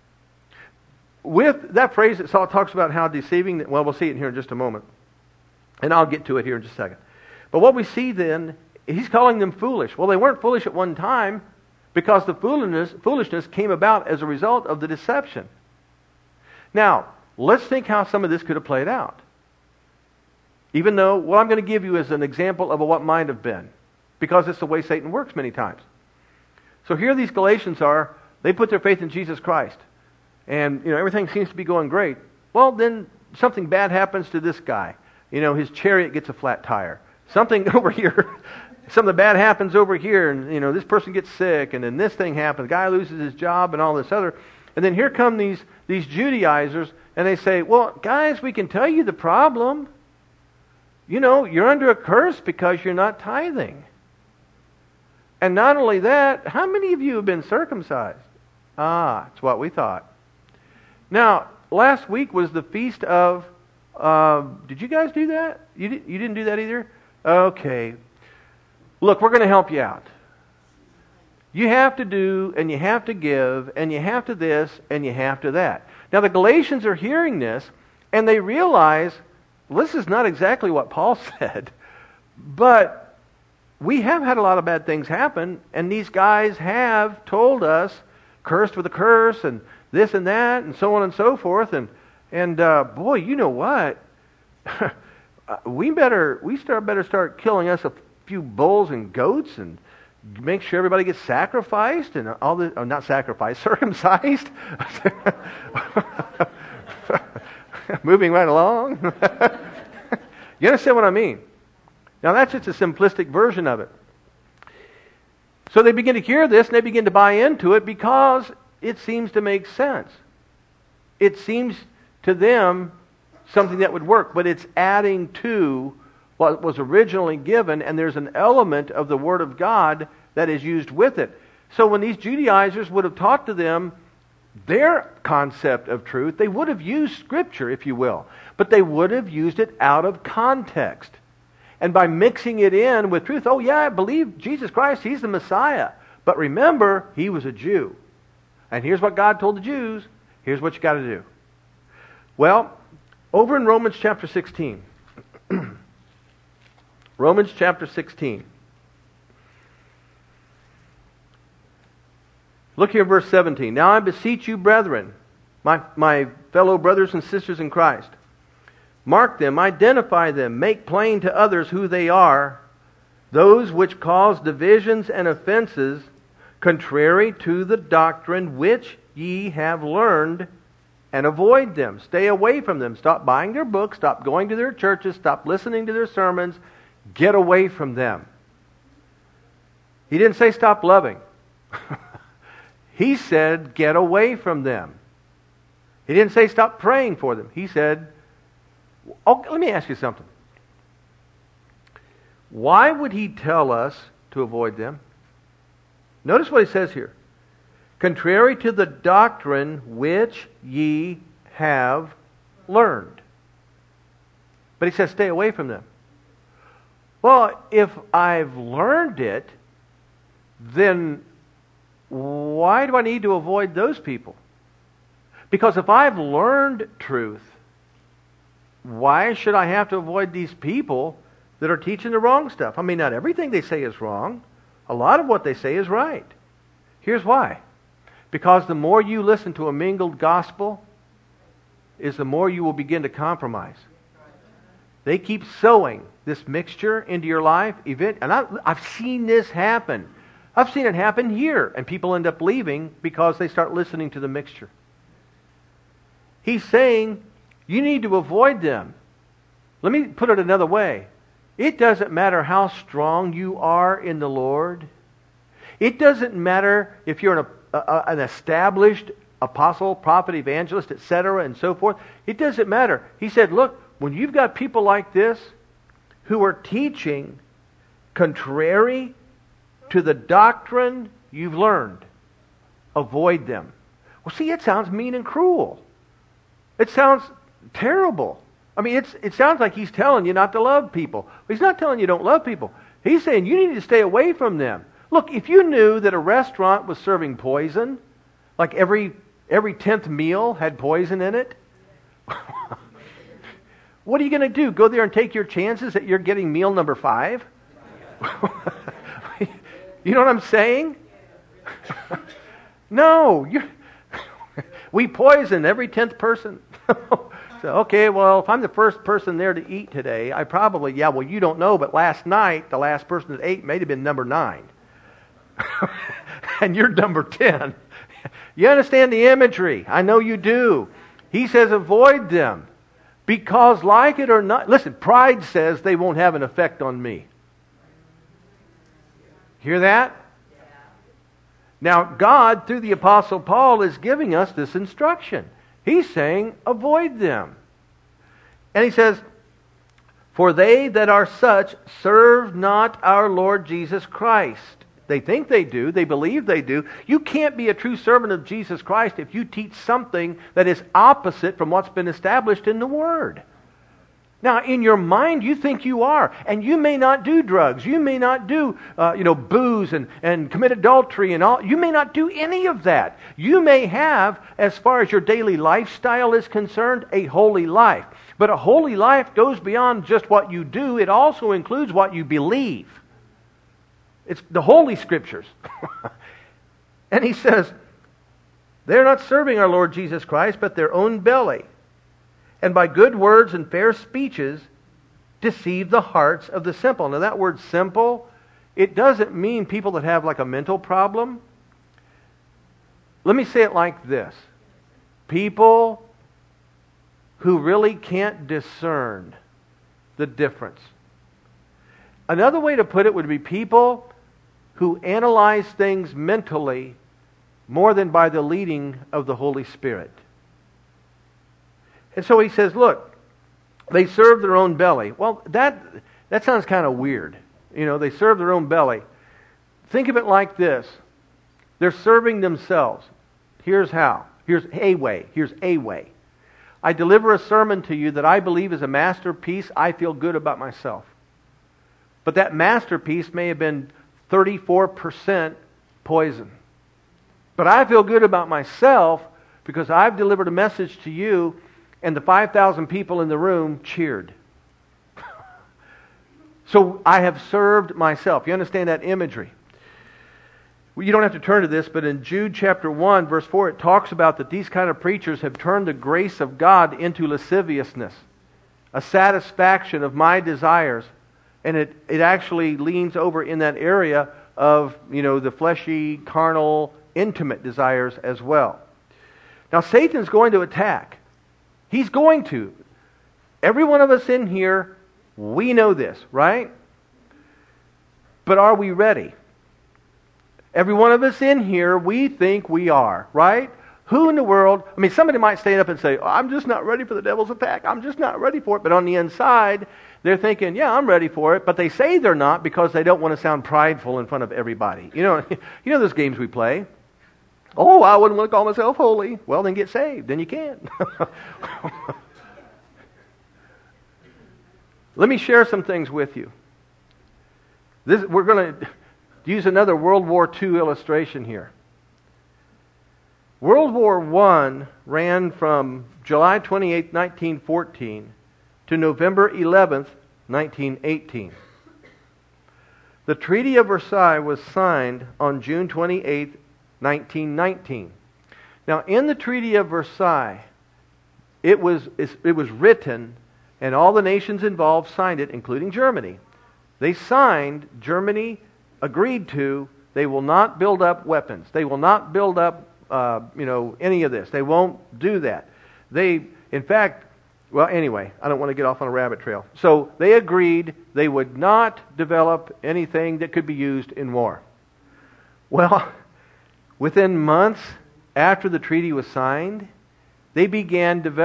With that phrase, it talks about how deceiving, well, we'll see it here in just a moment. And I'll get to it here in just a second. But what we see then, he's calling them foolish. Well, they weren't foolish at one time because the foolishness came about as a result of the deception. Now, let's think how some of this could have played out. Even though, what I'm going to give you is an example of what might have been. Because it's the way Satan works many times. So here these Galatians are, they put their faith in Jesus Christ. And, everything seems to be going great. Well, then something bad happens to this guy. His chariot gets a flat tire. Something over here. something bad happens over here, and this person gets sick, and then this thing happens. The guy loses his job, and all this other. And then here come these Judaizers, and they say, "Well, guys, we can tell you the problem. You're under a curse because you're not tithing. And not only that, how many of you have been circumcised?" It's what we thought. Now, last week was the feast of. Did you guys do that? You didn't do that either? Okay. Look, we're going to help you out. You have to do, and you have to give, and you have to this, and you have to that. Now the Galatians are hearing this, and they realize, this is not exactly what Paul said, but we have had a lot of bad things happen, and these guys have told us, cursed with a curse, and this and that, and so on and so forth, and boy, you know what? we better start killing us a few bulls and goats and make sure everybody gets sacrificed and all this. Oh, not sacrificed, circumcised. Moving right along. You understand what I mean? Now that's just a simplistic version of it. So they begin to hear this and they begin to buy into it because it seems to make sense. It seems to them something that would work, but it's adding to what was originally given, and there's an element of the Word of God that is used with it. So when these Judaizers would have taught to them their concept of truth, they would have used Scripture, if you will, but they would have used it out of context. And by mixing it in with truth, oh yeah, I believe Jesus Christ, He's the Messiah. But remember, He was a Jew. And here's what God told the Jews, here's what you got to do. Well, over in Romans chapter 16, Romans chapter 16. Look here, verse 17. Now I beseech you, brethren, my fellow brothers and sisters in Christ, mark them, identify them, make plain to others who they are, those which cause divisions and offenses, contrary to the doctrine which ye have learned, and avoid them. Stay away from them. Stop buying their books. Stop going to their churches. Stop listening to their sermons. Get away from them. He didn't say stop loving. He said get away from them. He didn't say stop praying for them. He said, oh, let me ask you something. Why would He tell us to avoid them? Notice what He says here. Contrary to the doctrine which ye have learned. But He says stay away from them. Well, if I've learned it, then why do I need to avoid those people? Because if I've learned truth, why should I have to avoid these people that are teaching the wrong stuff? I mean, not everything they say is wrong. A lot of what they say is right. Here's why. Because the more you listen to a mingled gospel, is the more you will begin to compromise. They keep sowing this mixture into your life. And I've seen this happen. I've seen it happen here. And people end up leaving because they start listening to the mixture. He's saying, you need to avoid them. Let me put it another way. It doesn't matter how strong you are in the Lord. It doesn't matter if you're an established apostle, prophet, evangelist, etc., and so forth. It doesn't matter. He said, look, when you've got people like this who are teaching contrary to the doctrine you've learned, avoid them. Well, see, it sounds mean and cruel. It sounds terrible. I mean, it sounds like he's telling you not to love people. But he's not telling you don't love people. He's saying you need to stay away from them. Look, if you knew that a restaurant was serving poison, like every 10th meal had poison in it, what are you going to do? Go there and take your chances that you're getting meal number 5? You know what I'm saying? No. We poison every 10th person. So, okay, well, if I'm the first person there to eat today, I probably, you don't know, but last night, the last person that ate may have been number 9. And you're number 10. You understand the imagery? I know you do. He says avoid them. Because like it or not, listen, pride says they won't have an effect on me. Hear that? Now, God, through the Apostle Paul, is giving us this instruction. He's saying, avoid them. And he says, for they that are such serve not our Lord Jesus Christ. They think they do. They believe they do. You can't be a true servant of Jesus Christ if you teach something that is opposite from what's been established in the Word. Now, in your mind, you think you are. And you may not do drugs. You may not do, booze and commit adultery and all. You may not do any of that. You may have, as far as your daily lifestyle is concerned, a holy life. But a holy life goes beyond just what you do. It also includes what you believe. It's the Holy Scriptures. And he says, they're not serving our Lord Jesus Christ, but their own belly. And by good words and fair speeches deceive the hearts of the simple. Now that word simple, it doesn't mean people that have like a mental problem. Let me say it like this. People who really can't discern the difference. Another way to put it would be people who analyze things mentally more than by the leading of the Holy Spirit. And so he says, look, they serve their own belly. Well, that sounds kind of weird. They serve their own belly. Think of it like this. They're serving themselves. Here's how. Here's a way. I deliver a sermon to you that I believe is a masterpiece. I feel good about myself. But that masterpiece may have been 34% poison. But I feel good about myself because I've delivered a message to you and the 5,000 people in the room cheered. So I have served myself. You understand that imagery? Well, you don't have to turn to this, but in Jude chapter 1, verse 4, it talks about that these kind of preachers have turned the grace of God into lasciviousness, a satisfaction of my desires. And it actually leans over in that area of, the fleshy, carnal, intimate desires as well. Now, Satan's going to attack. He's going to. Every one of us in here, we know this, right? But are we ready? Every one of us in here, we think we are, right? Who in the world, somebody might stand up and say, I'm just not ready for the devil's attack. I'm just not ready for it. But on the inside, they're thinking, yeah, I'm ready for it. But they say they're not because they don't want to sound prideful in front of everybody. You know those games we play. Oh, I wouldn't want to call myself holy. Well, then get saved. Then you can. Let me share some things with you. We're going to use another World War II illustration here. World War I ran from July 28, 1914 to November 11th, 1918. The Treaty of Versailles was signed on June 28, 1919. Now, in the Treaty of Versailles, it was written, and all the nations involved signed it, including Germany. They signed, Germany agreed to, they will not build up weapons. They will not build up any of this. They won't do that. In fact, anyway, I don't want to get off on a rabbit trail. So they agreed they would not develop anything that could be used in war. Well, within months after the treaty was signed, they began a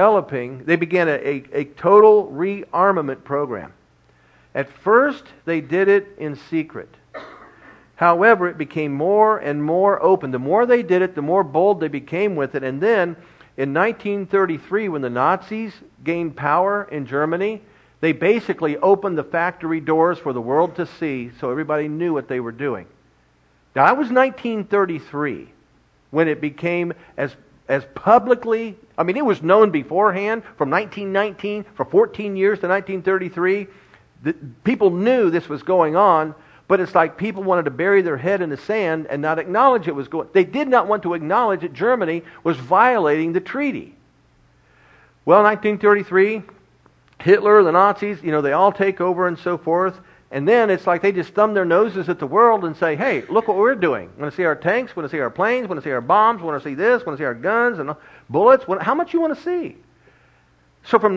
total rearmament program. At first, they did it in secret. However, it became more and more open. The more they did it, the more bold they became with it. And then, in 1933, when the Nazis gained power in Germany, they basically opened the factory doors for the world to see, so everybody knew what they were doing. Now, that was 1933, when it became as publicly, it was known beforehand, from 1919, for 14 years to 1933, people knew this was going on, but it's like people wanted to bury their head in the sand and not acknowledge it was going. They did not want to acknowledge that Germany was violating the treaty. Well, 1933, Hitler, the Nazis, they all take over and so forth. And then it's like they just thumb their noses at the world and say, hey, look what we're doing. Want to see our tanks? Want to see our planes? Want to see our bombs? Want to see this? Want to see our guns and bullets? How much you want to see? So from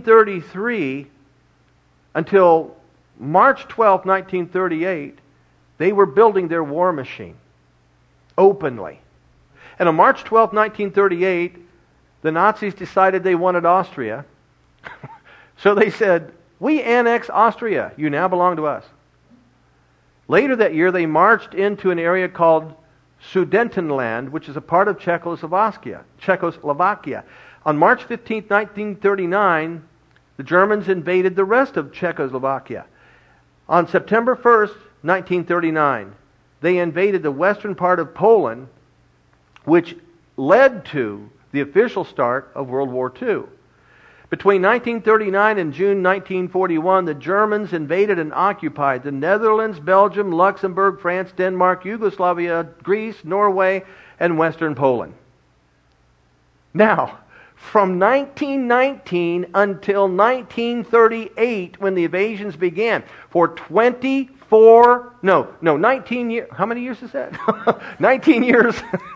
1933 until March 12, 1938, They were building their war machine openly. And on March 12, 1938, the Nazis decided they wanted Austria. So they said, "We annex Austria. You now belong to us." Later that year, they marched into an area called Sudetenland, which is a part of Czechoslovakia. On March 15, 1939, the Germans invaded the rest of Czechoslovakia. On September 1st, 1939, they invaded the western part of Poland, which led to the official start of World War II. Between 1939 and June 1941, the Germans invaded and occupied the Netherlands, Belgium, Luxembourg, France, Denmark, Yugoslavia, Greece, Norway, and western Poland. Now, from 1919 until 1938, when the invasions began, for 19 years. How many years is that? 19 years.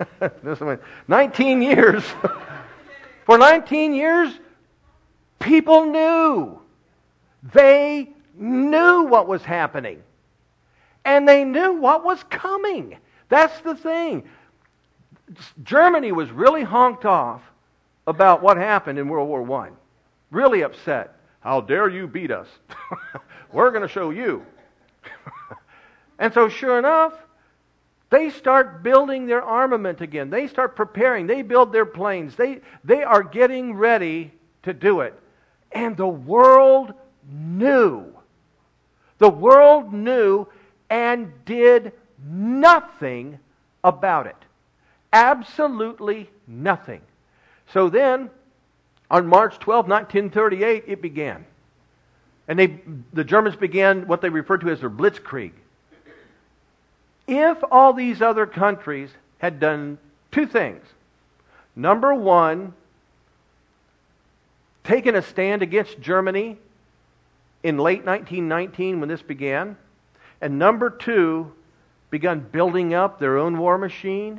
19 years. For 19 years, people knew. They knew what was happening. And they knew what was coming. That's the thing. Germany was really honked off about what happened in World War I. Really upset. How dare you beat us? We're going to show you. And so sure enough, they start building their armament again. They start preparing. They build their planes. They are getting ready to do it. And the world knew. The world knew and did nothing about it. Absolutely nothing. So then, on March 12, 1938, it began. And the Germans began what they referred to as their Blitzkrieg. If all these other countries had done two things. Number one, taken a stand against Germany in late 1919 when this began. And number two, begun building up their own war machine.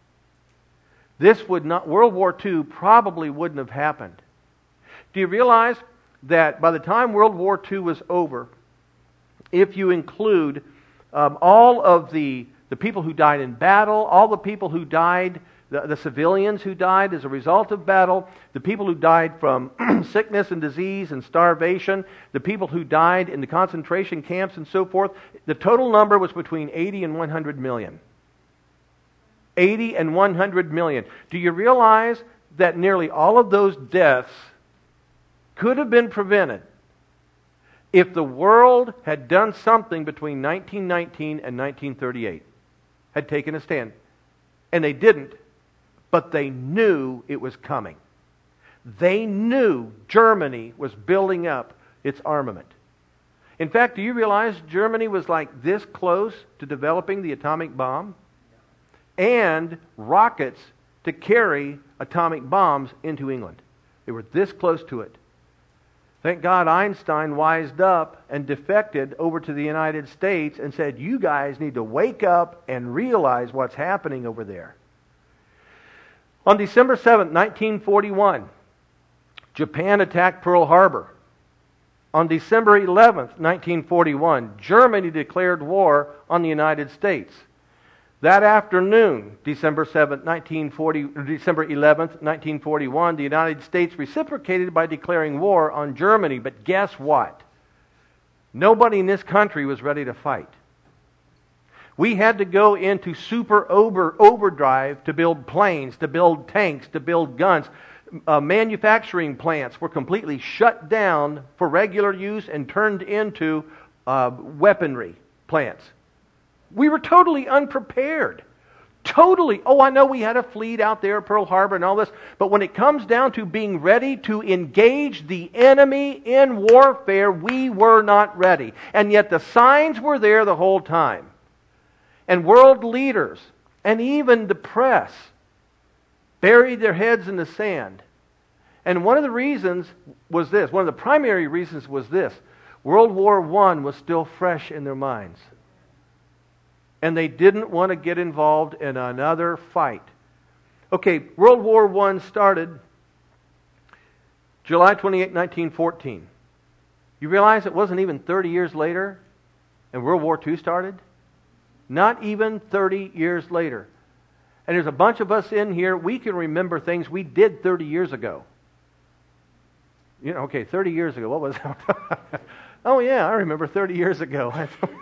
World War II probably wouldn't have happened. Do you realize that by the time World War II was over, if you include all of the people who died in battle, all the people who died, the civilians who died as a result of battle, the people who died from sickness and disease and starvation, the people who died in the concentration camps and so forth, the total number was between 80 and 100 million. 80 and 100 million. Do you realize that nearly all of those deaths could have been prevented if the world had done something between 1919 and 1938, had taken a stand? And they didn't, but they knew it was coming. They knew Germany was building up its armament. In fact, do you realize Germany was like this close to developing the atomic bomb? And rockets to carry atomic bombs into England. They were this close to it. Thank God Einstein wised up and defected over to the United States and said, "You guys need to wake up and realize what's happening over there." On December 7th, 1941, Japan attacked Pearl Harbor. On December 11th, 1941, Germany declared war on the United States. That afternoon, December 11th, 1941, the United States reciprocated by declaring war on Germany. But guess what? Nobody in this country was ready to fight. We had to go into super overdrive to build planes, to build tanks, to build guns. Manufacturing plants were completely shut down for regular use and turned into weaponry plants. We were totally unprepared. Totally. Oh, I know we had a fleet out there at Pearl Harbor and all this, but when it comes down to being ready to engage the enemy in warfare, we were not ready. And yet the signs were there the whole time. And world leaders, and even the press, buried their heads in the sand. And one of the reasons was this, one of the primary reasons was this: World War I was still fresh in their minds. And they didn't want to get involved in another fight. Okay, World War I started July 28, 1914. You realize it wasn't even 30 years later and World War II started? Not even 30 years later. And there's a bunch of us in here, we can remember things we did 30 years ago. 30 years ago, what was that? Oh yeah, I remember 30 years ago.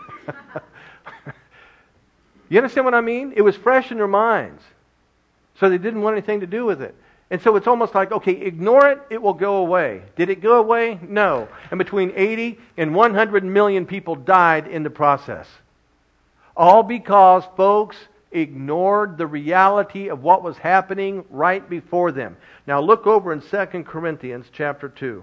You understand what I mean? It was fresh in their minds. So they didn't want anything to do with it. And so it's almost like, okay, ignore it, it will go away. Did it go away? No. And between 80 and 100 million people died in the process. All because folks ignored the reality of what was happening right before them. Now look over in 2 Corinthians chapter 2.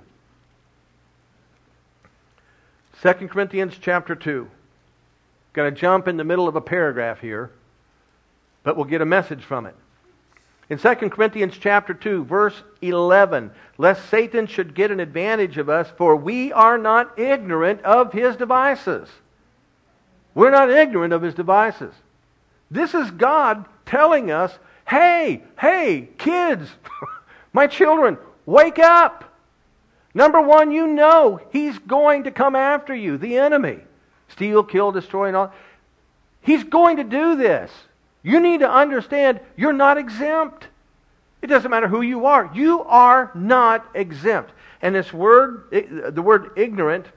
2 Corinthians chapter 2. Going to jump in the middle of a paragraph here, but we'll get a message from it. In 2 Corinthians chapter 2, verse 11, lest Satan should get an advantage of us, for we are not ignorant of his devices. We're not ignorant of his devices. This is God telling us, hey, kids, my children, wake up. Number one, you know he's going to come after you, the enemy. Steal, kill, destroy, and all. He's going to do this. You need to understand you're not exempt. It doesn't matter who you are. You are not exempt. And this word, the word ignorant,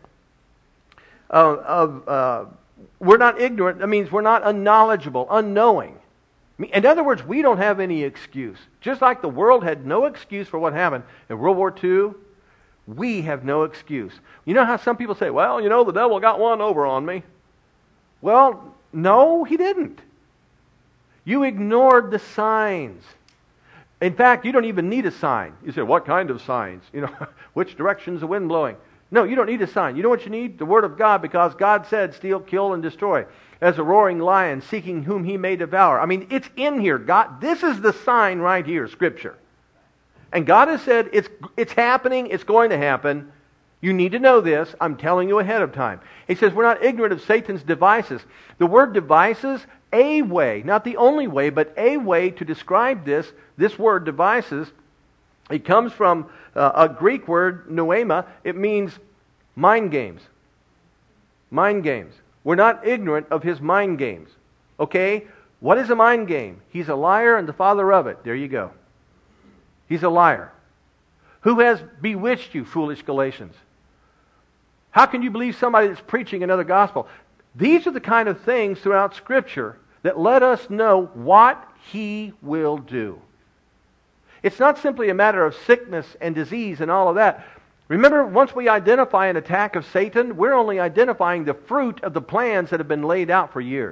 we're not ignorant. That means we're not unknowledgeable, unknowing. In other words, we don't have any excuse. Just like the world had no excuse for what happened in World War II, we have no excuse. You know how some people say, well, the devil got one over on me. Well, no, he didn't. You ignored the signs. In fact, you don't even need a sign. You say, what kind of signs? Which direction's the wind blowing? No, you don't need a sign. You know what you need? The Word of God, because God said, steal, kill, and destroy. As a roaring lion, seeking whom he may devour. I mean, it's in here. God, this is the sign right here, Scripture. And God has said, it's happening, it's going to happen. You need to know this. I'm telling you ahead of time. He says, we're not ignorant of Satan's devices. The word devices, a way, not the only way, but a way to describe this word devices, it comes from a Greek word, noema. It means mind games. Mind games. We're not ignorant of his mind games. Okay? What is a mind game? He's a liar and the father of it. There you go. He's a liar. Who has bewitched you, foolish Galatians? How can you believe somebody that's preaching another gospel? These are the kind of things throughout Scripture that let us know what he will do. It's not simply a matter of sickness and disease and all of that. Remember, once we identify an attack of Satan, we're only identifying the fruit of the plans that have been laid out for years.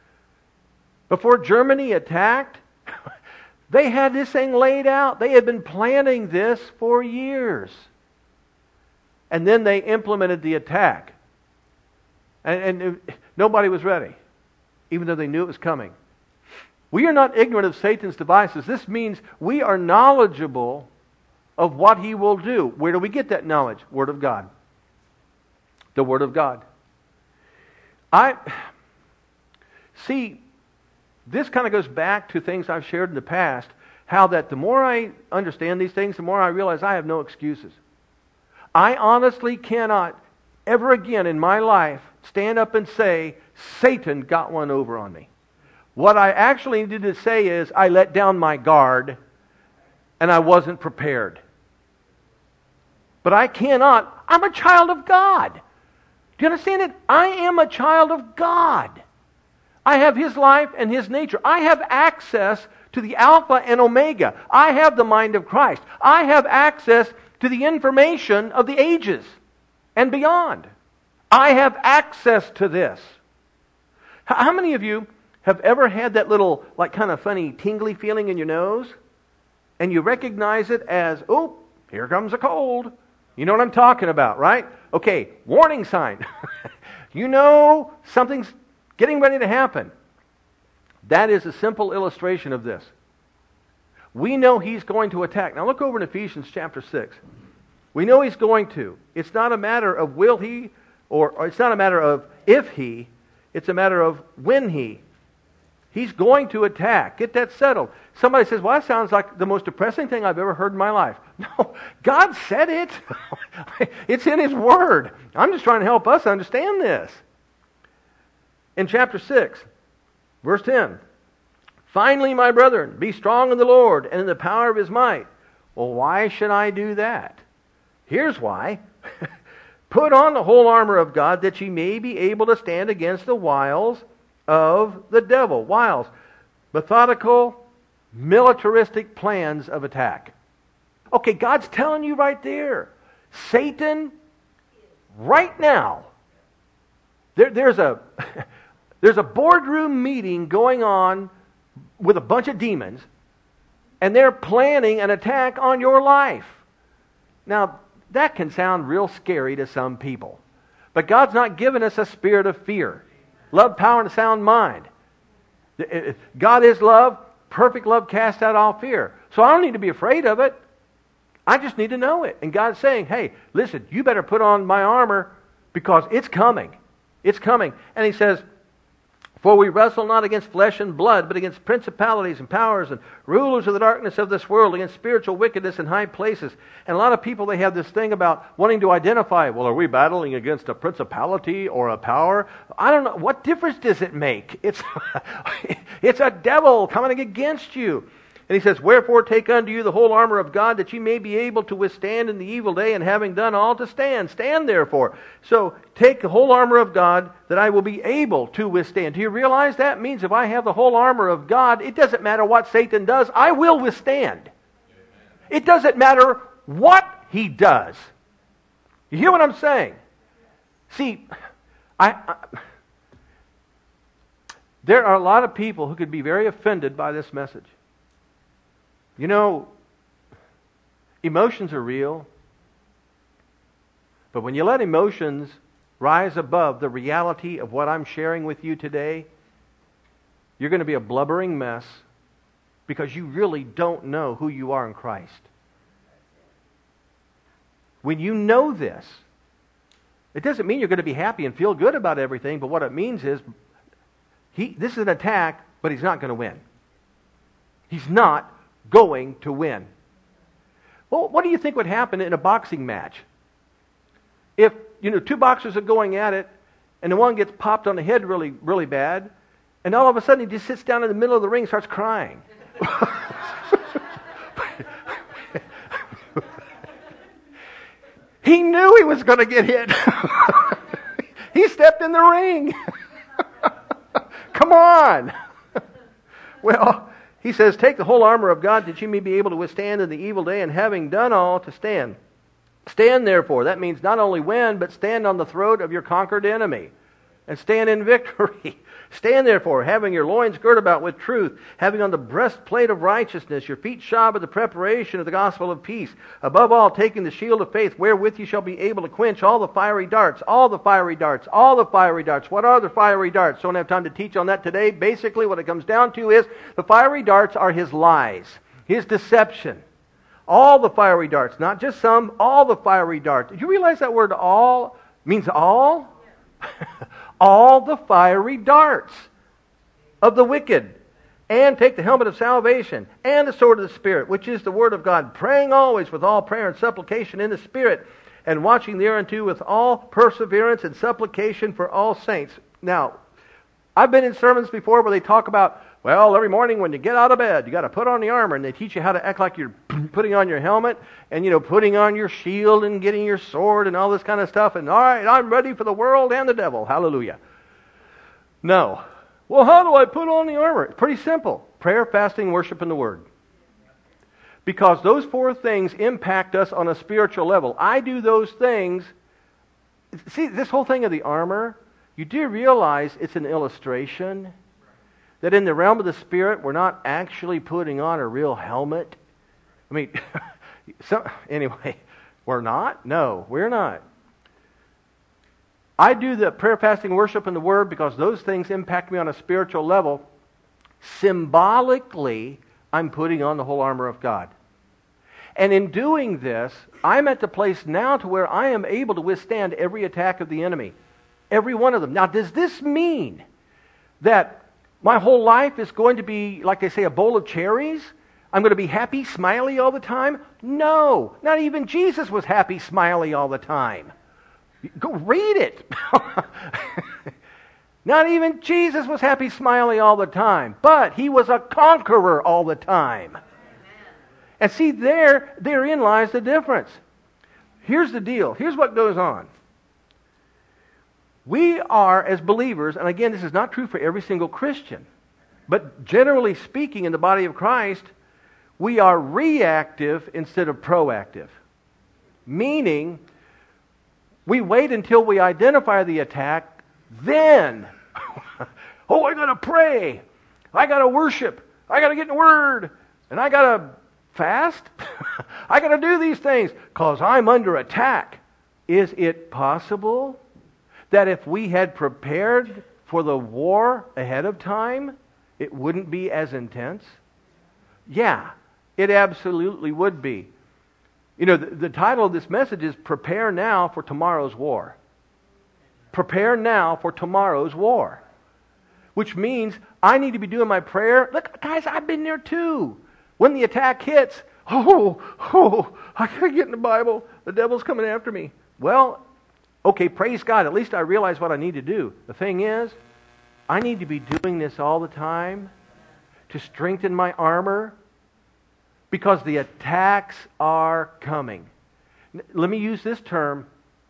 Before Germany attacked, they had this thing laid out. They had been planning this for years. And then they implemented the attack. And nobody was ready, even though they knew it was coming. We are not ignorant of Satan's devices. This means we are knowledgeable of what he will do. Where do we get that knowledge? Word of God. The Word of God. See, this kind of goes back to things I've shared in the past, how that the more I understand these things, the more I realize I have no excuses. I honestly cannot ever again in my life stand up and say, Satan got one over on me. What I actually needed to say is, I let down my guard and I wasn't prepared. But I cannot. I'm a child of God. Do you understand it? I am a child of God. I have His life and His nature. I have access to the Alpha and Omega. I have the mind of Christ. I have access to the information of the ages and beyond. I have access to this. How many of you have ever had that little, like, kind of funny, tingly feeling in your nose? And you recognize it as, oh, here comes a cold. You know what I'm talking about, right? Okay, warning sign. You know something's getting ready to happen. That is a simple illustration of this. We know he's going to attack. Now look over in Ephesians chapter 6. We know he's going to. It's not a matter of will he, or it's not a matter of if he, it's a matter of when he. He's going to attack. Get that settled. Somebody says, well, that sounds like the most depressing thing I've ever heard in my life. No, God said it. It's in His Word. I'm just trying to help us understand this. In chapter 6, Verse 10. Finally, my brethren, be strong in the Lord and in the power of His might. Well, why should I do that? Here's why. Put on the whole armor of God that ye may be able to stand against the wiles of the devil. Wiles. Methodical, militaristic plans of attack. Okay, God's telling you right there. Satan, right now, there's a boardroom meeting going on with a bunch of demons, and they're planning an attack on your life. Now, that can sound real scary to some people. But God's not given us a spirit of fear. Love, power, and a sound mind. God is love. Perfect love casts out all fear. So I don't need to be afraid of it. I just need to know it. And God's saying, hey, listen, you better put on my armor because it's coming. It's coming. And He says, for we wrestle not against flesh and blood, but against principalities and powers and rulers of the darkness of this world, against spiritual wickedness in high places. And a lot of people, they have this thing about wanting to identify, well, are we battling against a principality or a power? I don't know. What difference does it make? It's a devil coming against you. And He says, wherefore take unto you the whole armor of God, that ye may be able to withstand in the evil day, and having done all to stand. Stand therefore. So take the whole armor of God, that I will be able to withstand. Do you realize that means if I have the whole armor of God, it doesn't matter what Satan does, I will withstand. It doesn't matter what he does. You hear what I'm saying? See, there are a lot of people who could be very offended by this message. You know, emotions are real. But when you let emotions rise above the reality of what I'm sharing with you today, you're going to be a blubbering mess because you really don't know who you are in Christ. When you know this, it doesn't mean you're going to be happy and feel good about everything, but what it means is this is an attack, but he's not going to win. He's not going to win. Well, what do you think would happen in a boxing match? If, two boxers are going at it, and the one gets popped on the head really, really bad, and all of a sudden he just sits down in the middle of the ring and starts crying. He knew he was going to get hit. He stepped in the ring. Come on. Well, He says, take the whole armor of God that you may be able to withstand in the evil day, and having done all, to stand. Stand therefore. That means not only win, but stand on the throat of your conquered enemy. And stand in victory. Stand therefore, having your loins girt about with truth, having on the breastplate of righteousness, your feet shod with the preparation of the gospel of peace. Above all, taking the shield of faith, wherewith you shall be able to quench all the fiery darts, all the fiery darts, all the fiery darts. What are the fiery darts? Don't have time to teach on that today. Basically, what it comes down to is the fiery darts are his lies, his deception. All the fiery darts, not just some, all the fiery darts. Did you realize that word all means all? All the fiery darts of the wicked. And take the helmet of salvation and the sword of the Spirit, which is the word of God, praying always with all prayer and supplication in the Spirit, and watching thereunto with all perseverance and supplication for all saints. Now, I've been in sermons before where they talk about, well, every morning when you get out of bed, you got to put on the armor, and they teach you how to act like you're putting on your helmet, and putting on your shield and getting your sword and all this kind of stuff, and all right, I'm ready for the world and the devil. Hallelujah. No. Well, how do I put on the armor? It's pretty simple. Prayer, fasting, worship, and the Word. Because those four things impact us on a spiritual level. I do those things. See, this whole thing of the armor, you do realize it's an illustration. That in the realm of the Spirit, we're not actually putting on a real helmet. I mean, anyway, we're not? No, we're not. I do the prayer, fasting, worship, and the Word because those things impact me on a spiritual level. Symbolically, I'm putting on the whole armor of God. And in doing this, I'm at the place now to where I am able to withstand every attack of the enemy. Every one of them. Now, does this mean that my whole life is going to be, like they say, a bowl of cherries? I'm going to be happy, smiley all the time? No. Not even Jesus was happy, smiley all the time. Go read it. Not even Jesus was happy, smiley all the time. But He was a conqueror all the time. And see, therein lies the difference. Here's the deal. Here's what goes on. We are, as believers, and again, this is not true for every single Christian, but generally speaking, in the body of Christ, we are reactive instead of proactive. Meaning, we wait until we identify the attack, then, I got to pray, I got to worship, I got to get in the Word, and I got to fast, I got to do these things, because I'm under attack. Is it possible that if we had prepared for the war ahead of time, it wouldn't be as intense? Yeah, it absolutely would be. You know, the title of this message is Prepare Now for Tomorrow's War. Prepare now for tomorrow's war. Which means I need to be doing my prayer. Look, guys, I've been there too. When the attack hits, I gotta get in the Bible. The devil's coming after me. Well, okay, praise God. At least I realize what I need to do. The thing is, I need to be doing this all the time to strengthen my armor because the attacks are coming. Let me use this term.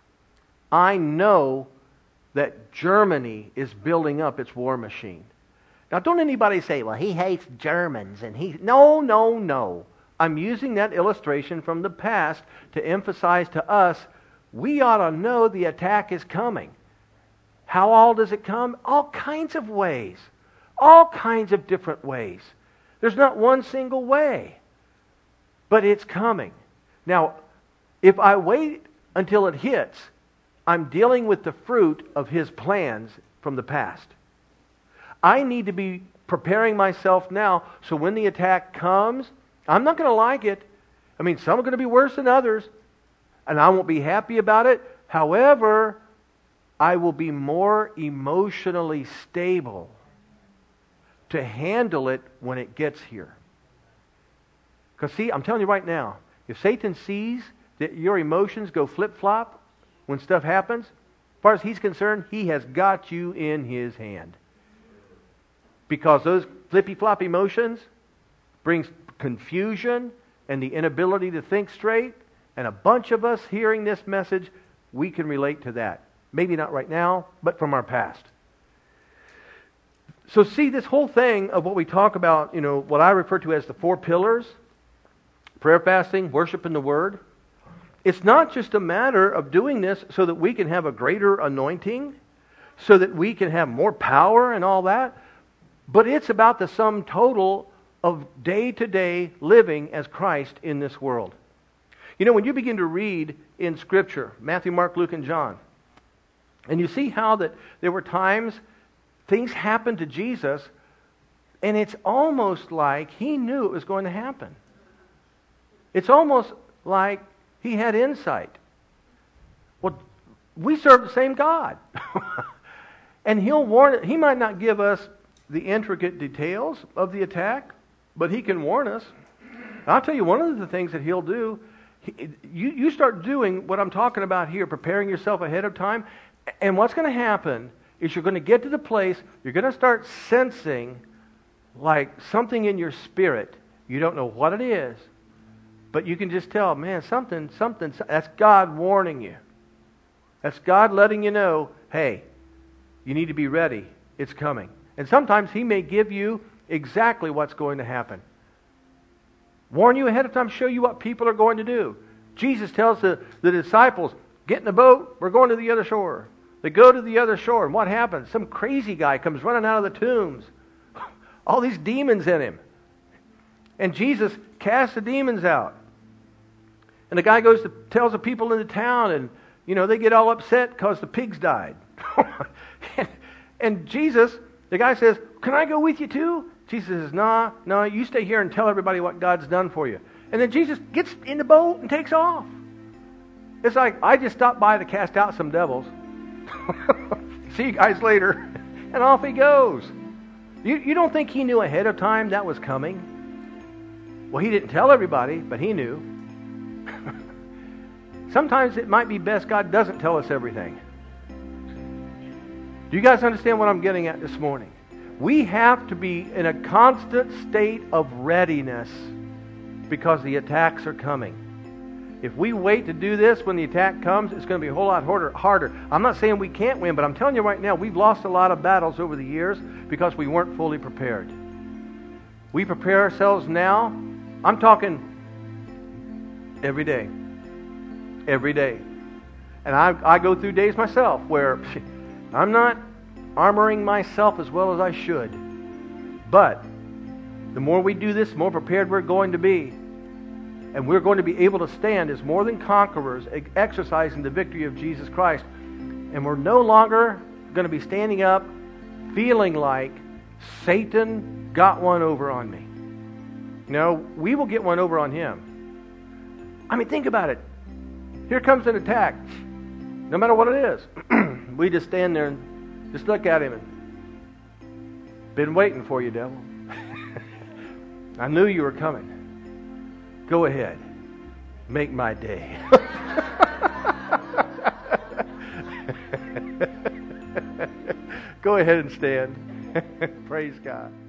I know that Germany is building up its war machine. Now, don't anybody say, well, he hates Germans and he... No. I'm using that illustration from the past to emphasize to us, we ought to know the attack is coming. How all does it come? All kinds of ways. All kinds of different ways. There's not one single way. But it's coming. Now, if I wait until it hits, I'm dealing with the fruit of his plans from the past. I need to be preparing myself now so when the attack comes, I'm not going to like it. I mean, some are going to be worse than others, and I won't be happy about it. However, I will be more emotionally stable to handle it when it gets here. Because see, I'm telling you right now, if Satan sees that your emotions go flip-flop when stuff happens, as far as he's concerned, he has got you in his hand. Because those flippy-flop emotions brings confusion and the inability to think straight. And a bunch of us hearing this message, we can relate to that. Maybe not right now, but from our past. So see, this whole thing of what we talk about, what I refer to as the 4 pillars, prayer, fasting, worship, and the Word. It's not just a matter of doing this so that we can have a greater anointing, so that we can have more power and all that, but it's about the sum total of day-to-day living as Christ in this world. When you begin to read in Scripture, Matthew, Mark, Luke, and John, and you see how that there were times things happened to Jesus, and it's almost like He knew it was going to happen. It's almost like He had insight. Well, we serve the same God. And He'll warn. He might not give us the intricate details of the attack, but He can warn us. I'll tell you, one of the things that He'll do, you start doing what I'm talking about here, preparing yourself ahead of time, and what's going to happen is you're going to get to the place, you're going to start sensing like something in your spirit. You don't know what it is, but you can just tell, man, something, that's God warning you. That's God letting you know, hey, you need to be ready. It's coming. And sometimes He may give you exactly what's going to happen. Warn you ahead of time, show you what people are going to do. Jesus tells the disciples, get in the boat, we're going to the other shore. They go to the other shore, and what happens? Some crazy guy comes running out of the tombs. All these demons in him. And Jesus casts the demons out. And the guy tells the people in the town, and they get all upset because the pigs died. and Jesus, the guy says, can I go with you too? Jesus says, no, you stay here and tell everybody what God's done for you. And then Jesus gets in the boat and takes off. It's like, I just stopped by to cast out some devils. See you guys later. And off he goes. You don't think He knew ahead of time that was coming? Well, He didn't tell everybody, but He knew. Sometimes it might be best God doesn't tell us everything. Do you guys understand what I'm getting at this morning? We have to be in a constant state of readiness because the attacks are coming. If we wait to do this when the attack comes, it's going to be a whole lot harder. I'm not saying we can't win, but I'm telling you right now, we've lost a lot of battles over the years because we weren't fully prepared. We prepare ourselves now. I'm talking every day. Every day. And I go through days myself where I'm not armoring myself as well as I should. But the more we do this, the more prepared we're going to be. And we're going to be able to stand as more than conquerors, exercising the victory of Jesus Christ. And we're no longer going to be standing up feeling like Satan got one over on me. No, we will get one over on him. I mean, think about it. Here comes an attack. No matter what it is. We just stand there and just look at him and been waiting for you, devil. I knew you were coming. Go ahead. Make my day. Go ahead and stand. Praise God.